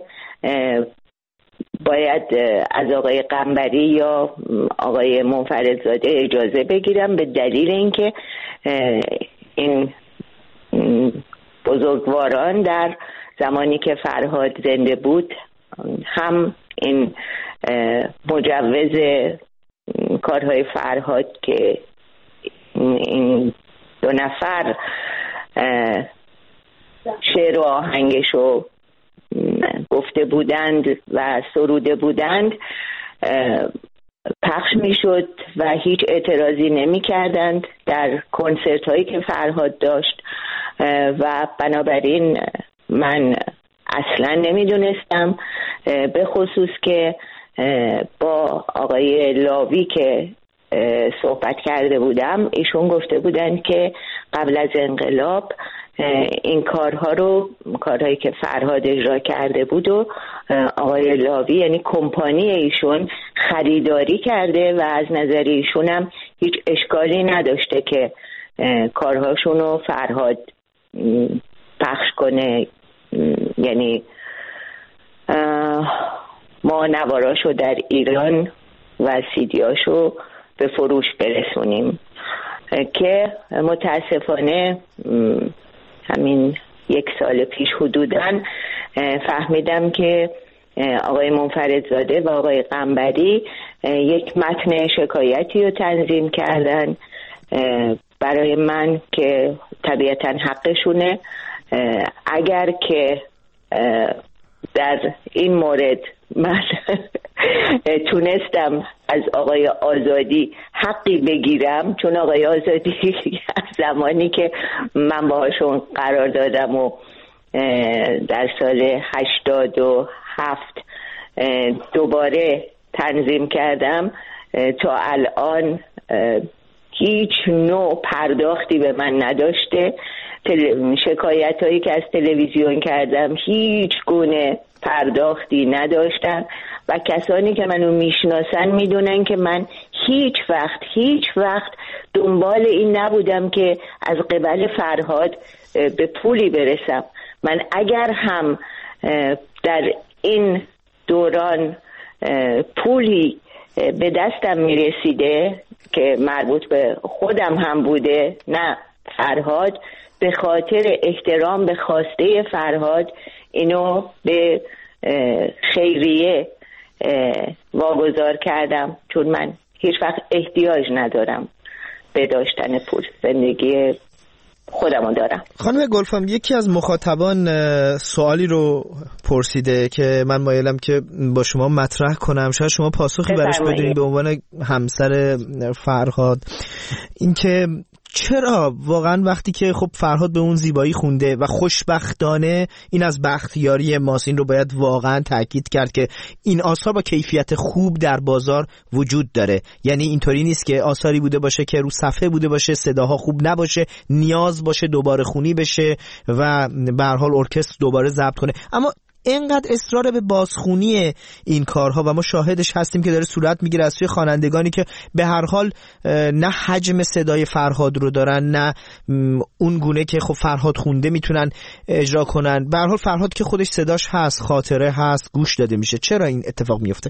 باید از آقای قنبری یا آقای منفردزاده اجازه بگیرم، به دلیل اینکه این بزرگواران در زمانی که فرهاد زنده بود هم این مجوز کارهای فرهاد که این دو نفر شعر و آهنگشو گفته بودند و سروده بودند پخش می شد و هیچ اعتراضی نمی کردند در کنسرت هایی که فرهاد داشت و بنابراین من اصلا نمی دونستم، به خصوص که با آقای لاوی که صحبت کرده بودم ایشون گفته بودند که قبل از انقلاب این کارها رو، کارهایی که فرهاد اجرا کرده بود و آقای لاوی یعنی کمپانی ایشون خریداری کرده و از نظر ایشون هم هیچ اشکالی نداشته که کارهاشون رو فرهاد پخش کنه، یعنی ما نواراشو در ایران و سیدیاشو به فروش برسونیم که متاسفانه همین یک سال پیش حدوداً فهمیدم که آقای منفردزاده و آقای قنبری یک متن شکایتی رو تنظیم کردن برای من که طبیعتاً حقشونه. اگر که در این مورد من تونستم از آقای آزادی حقی بگیرم، چون آقای آزادی از زمانی که من باهاشون قرار دادم و در سال هشتاد و هفت دوباره تنظیم کردم تا الان هیچ نوع پرداختی به من نداشته تل... شکایت هایی که از تلویزیون کردم هیچ گونه پرداختی نداشتم و کسانی که منو میشناسن میدونن که من هیچ وقت هیچ وقت دنبال این نبودم که از قبل فرهاد به پولی برسم. من اگر هم در این دوران پولی به دستم میرسیده که مربوط به خودم هم بوده، نه فرهاد، به خاطر احترام به خواسته فرهاد اینو به خیریه واگذار کردم، چون من هیچ وقت احتیاج ندارم به داشتن پول، زندگی خودمو دارم. خانم گلفام، یکی از مخاطبان سوالی رو پرسیده که من مایلم که با شما مطرح کنم، شاید شما پاسخی براش بدونید به عنوان همسر فرهاد. این که چرا واقعا وقتی که خب فرهاد به اون زیبایی خونده و خوشبختانه این از بختیاری ماست، این رو باید واقعا تاکید کرد که این آثار با کیفیت خوب در بازار وجود داره، یعنی اینطوری نیست که آثاری بوده باشه که رو صفحه بوده باشه صداها خوب نباشه، نیاز باشه دوباره خونی بشه و به هر حال ارکستر دوباره ضبط کنه. اما اینقدر اصرار به بازخونی این کارها و ما شاهدش هستیم که داره صورت میگیره از سوی خوانندگانی که به هر حال نه حجم صدای فرهاد رو دارن، نه اون گونه که خب فرهاد خونده میتونن اجرا کنن. به هر حال فرهاد که خودش صداش هست، خاطره هست، گوش داده میشه. چرا این اتفاق میفته؟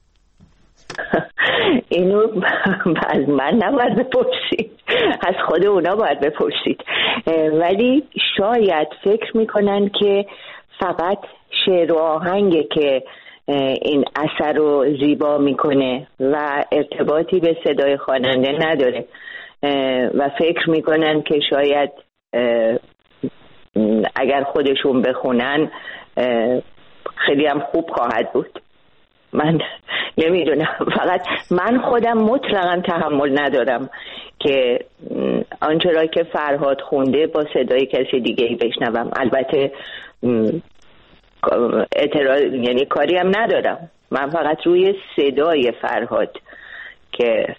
اینو از من نباید بپرسید، از خود اونا باید بپرسید. ولی شاید فکر میکنن که فقط شعر و آهنگه که این اثر رو زیبا میکنه و ارتباطی به صدای خواننده نداره و فکر میکنن که شاید اگر خودشون بخونن خیلی هم خوب خواهد بود. من نمیدونم، فقط من خودم مطلقا تحمل ندارم که آنچه را که فرهاد خونده با صدای کسی دیگه ای بشنوم. البته اعتراض یعنی کاری هم ندارم، من فقط روی صدای فرهاد که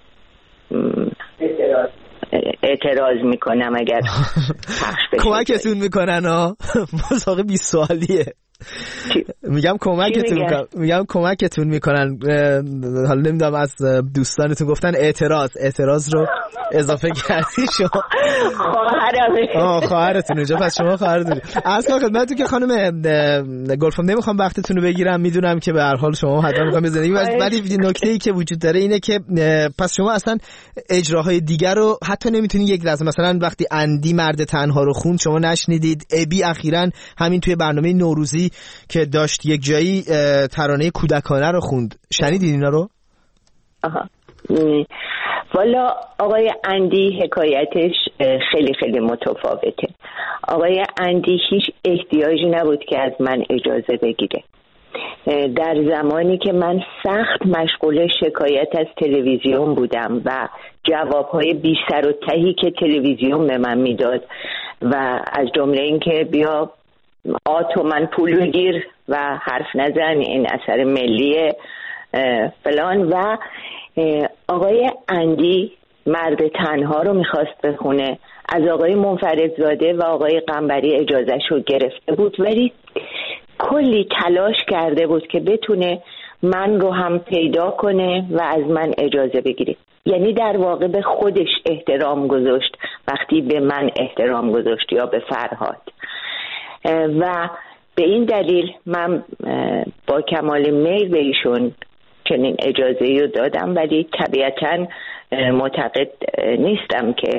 اعتراض اعتراض میکنم اگر پخش بشه. کمکتون میکنن ها؟ مسابقه بیست سوالیه. میگم کمکتون میکنن میگم کمکتون میکنن حالا نمیدونم از دوستانتون گفتن اعتراض اعتراض رو اضافه کردی شما. خواهرمه. آه خواهرتون اونجا، پس شما خواهرتون. اصلا خدمتتون که خانم گلفام نمیخوام وقتتون رو بگیرم، میدونم که به هر حال شما حتما میخوام زندگی، ولی نکته‌ای که وجود داره اینه که پس شما اصلا اجراهای دیگر رو حتی نمیتونید یک لحظه، مثلا وقتی اندی مرد تنها رو خوند شما نشنیدید، ابی اخیراً همین توی برنامه نوروزی که داشت یک جایی ترانه کودکانه رو خوند، شنیدید اینا رو؟ آها. والا آقای اندی حکایتش خیلی خیلی متفاوته. آقای اندی هیچ احتیاجی نبود که از من اجازه بگیره. در زمانی که من سخت مشغول شکایت از تلویزیون بودم و جوابهای بی سر و تهی که تلویزیون به من میداد و از جمله این که بیا آتو من پول بگیر و حرف نزن، این اثر ملیه فلان، و آقای اندی مرد تنها رو میخواست بخونه، از آقای منفردزاده و آقای قنبری اجازهش رو گرفته بود، ولی کلی تلاش کرده بود که بتونه من رو هم پیدا کنه و از من اجازه بگیره. یعنی در واقع به خودش احترام گذاشت وقتی به من احترام گذاشت یا به فرهاد، و به این دلیل من با کمال میل به ایشون چنین اجازه‌ای رو دادم، ولی طبیعتاً معتقد نیستم که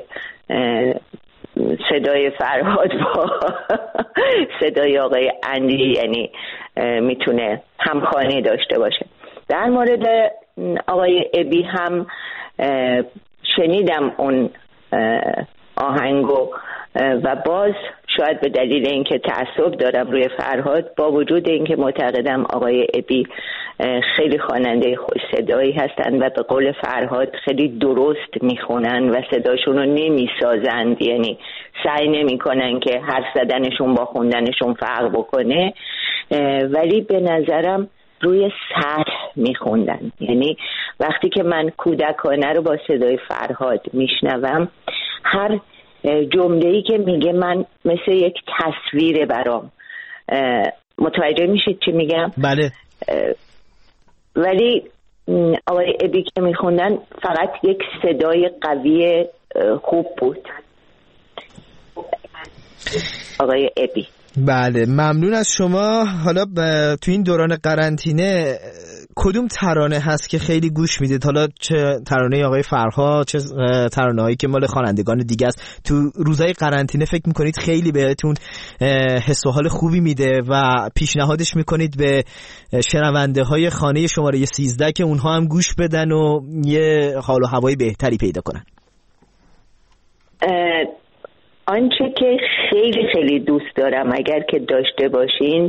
صدای فرهاد با صدای آقای اندی یعنی میتونه همخوانی داشته باشه. در مورد آقای ابی هم شنیدم اون آهنگو و باز شاید به دلیل اینکه تعصب دارم روی فرهاد، با وجود اینکه معتقدم آقای ابی خیلی خواننده خوش صدایی هستند و به قول فرهاد خیلی درست میخونن و صداشون رو نمیسازند، یعنی سعی نمیکنن که حرف زدنشون با خوندنشون فرق بکنه، ولی به نظرم روی سطح میخوندن. یعنی وقتی که من کودکانه رو با صدای فرهاد میشنوم، هر جمله‌ای که میگه من مثل یک تصویر برام. متوجه میشید چی میگم؟ بله. ولی آقای ابی که میخوندن فقط یک صدای قوی خوب بود. آقای ابی. بله، ممنون از شما. حالا تو این دوران قرنطینه کدوم ترانه هست که خیلی گوش میدید؟ حالا چه ترانه آقای فرهاد، چه ترانه هایی که مال خوانندگان دیگه است تو روزهای قرنطینه فکر میکنید خیلی بهتون حس و حال خوبی میده و پیشنهادش میکنید به شنونده های خانه شماره سیزده که اونها هم گوش بدن و یه حال و هوای بهتری پیدا کنن؟ آنچه که خیلی خیلی دوست دارم اگر که داشته باشین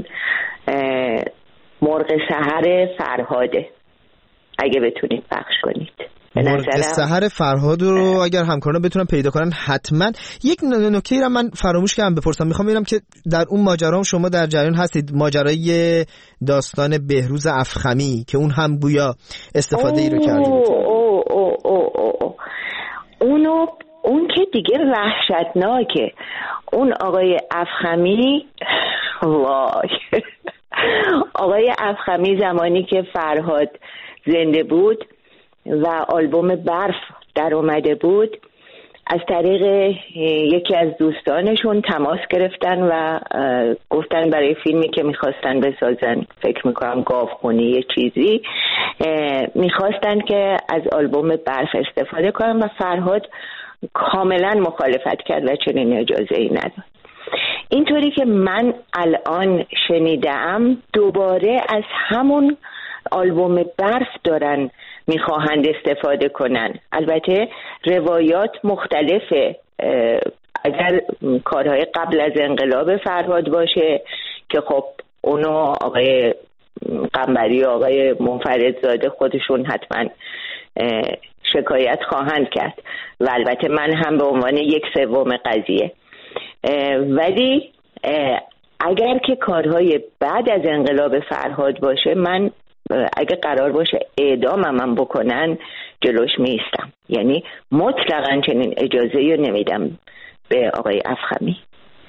مرغ سحر فرهاده، اگه بتونید پخش کنید. مرغ سحر فرهاد رو اگر همکاران بتونن پیدا کنن حتما. یک نکته را من فراموش کردم بپرسم، میخوام ببینم که در اون ماجرا شما در جریان هستید، ماجرای داستان بهروز افخمی که اون هم گویا استفاده ای رو کردید. او او او او اونو اون که دیگه وحشتناکه. اون آقای افخمی، وای آقای افخمی زمانی که فرهاد زنده بود و آلبوم برف در اومده بود، از طریق یکی از دوستانشون تماس گرفتن و گفتن برای فیلمی که میخواستن بسازن، فکر میکنم گاوخونی یه چیزی، میخواستن که از آلبوم برف استفاده کنن و فرهاد کاملا مخالفت کرد و چنین اجازه ای نداد. اینطوری که من الان شنیدم دوباره از همون آلبوم برف دارن میخواهند استفاده کنن. البته روایات مختلفه. اگر کارهای قبل از انقلاب فرهاد باشه که خب اونو آقای قنبری و آقای منفردزاده خودشون حتما شکایت خواهند کرد و البته من هم به عنوان یک سوم قضیه. ولی اگر که کارهای بعد از انقلاب فرهاد باشه، من اگه قرار باشه اعدامم هم بکنن جلوش میستم. یعنی مطلقاً چنین اجازه‌ای رو نمیدم به آقای افخمی.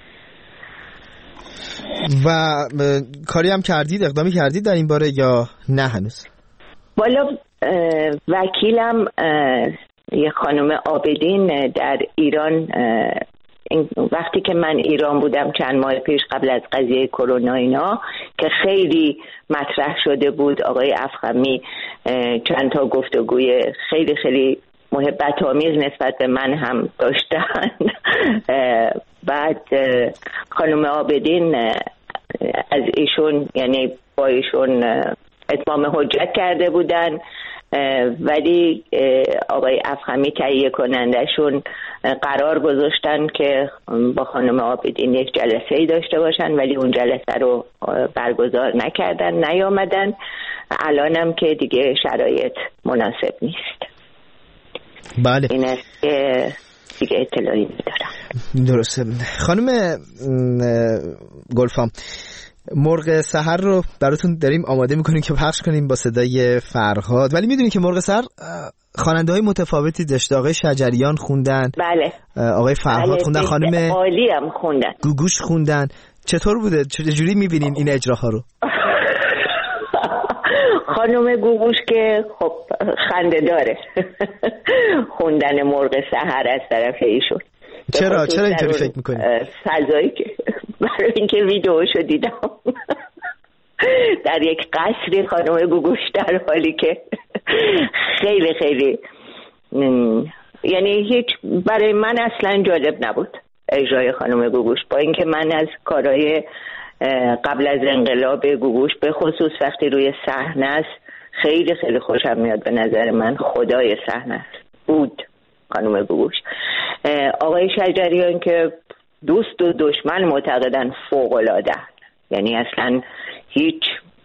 و کاری هم کردید، اقدامی کردید در این باره یا نه هنوز؟ والا وکیلم یه خانم عابدین در ایران، وقتی که من ایران بودم چند ماه پیش قبل از قضیه کرونا اینا که خیلی مطرح شده بود، آقای افخمی چند تا گفتگوی خیلی خیلی محبت آمیز نسبت به من هم داشتن. بعد خانم عابدین از ایشون، یعنی با ایشون اتمام حجت کرده بودن، ولی آقای افخمی تهیه کنندشون قرار گذاشتن که با خانم عابدین یک جلسه ای داشته باشن، ولی اون جلسه رو برگزار نکردن، نیامدن. الانم که دیگه شرایط مناسب نیست. بله، این است که دیگه اطلاعی ندارم. درسته. خانم گلفام، مرغ سحر رو براتون داریم آماده میکنیم که پخش کنیم با صدای فرهاد، ولی میدونید که مرغ سحر خواننده های متفاوتی داشته. آقای شجریان خوندن، بله، آقای فرهاد بله، خوندن، خانم عالی هم خوندن، گوگوش خوندن. چطور بوده؟ چجوری میبینین این اجراها رو؟ خانم گوگوش که خب خنده داره خوندن مرغ سحر از طرف ایشون. چرا چرا اینطوری فکر میکنی؟ فضایی که برای اینکه ویدیوشو دیدم در یک قصری خانم گوگوش در حالی که خیلی خیلی یعنی هیچ برای من اصلا جالب نبود اجرای خانم گوگوش، با اینکه من از کارهای قبل از انقلاب گوگوش به خصوص وقتی روی صحنه است خیلی خیلی خوشم میاد. به نظر من خدای صحنه بود خانم گوگوش. آقای شجریان که دوست و دشمن معتقدن فوق‌العاده، یعنی اصلا هیچ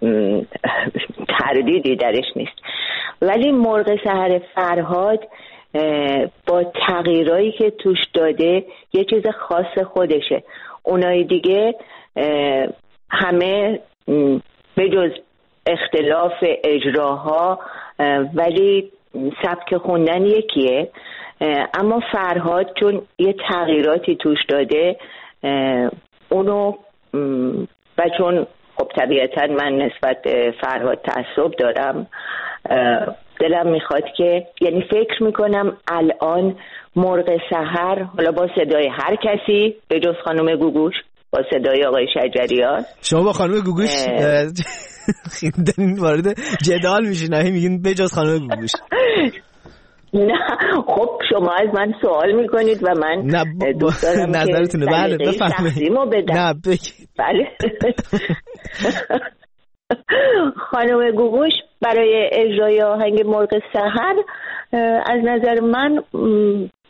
تردیدی درش نیست. ولی مرغ سحر فرهاد با تغییرایی که توش داده یه چیز خاص خودشه. اونای دیگه همه به جز اختلاف اجراها ولی سبک خوندن یکیه. اما فرهاد چون یه تغییراتی توش داده اونو و چون خب طبیعتا من نسبت به فرهاد تعصب دارم، دلم میخواد که یعنی فکر میکنم الان مرغ سحر حالا با صدای هر کسی به جز خانم گوگوش، با صدای آقای شجریان. شما با خانم گوگوش خیلی وارد جدال میشین، نه میگین به جز خانم گوگوش. نه خب شما از من سوال میکنید و من نه دوست دارم نظرتونه. بله بفرمایید. نه بگید. بله. خانم گوگوش برای اجرای آهنگ مرغ سحر از نظر من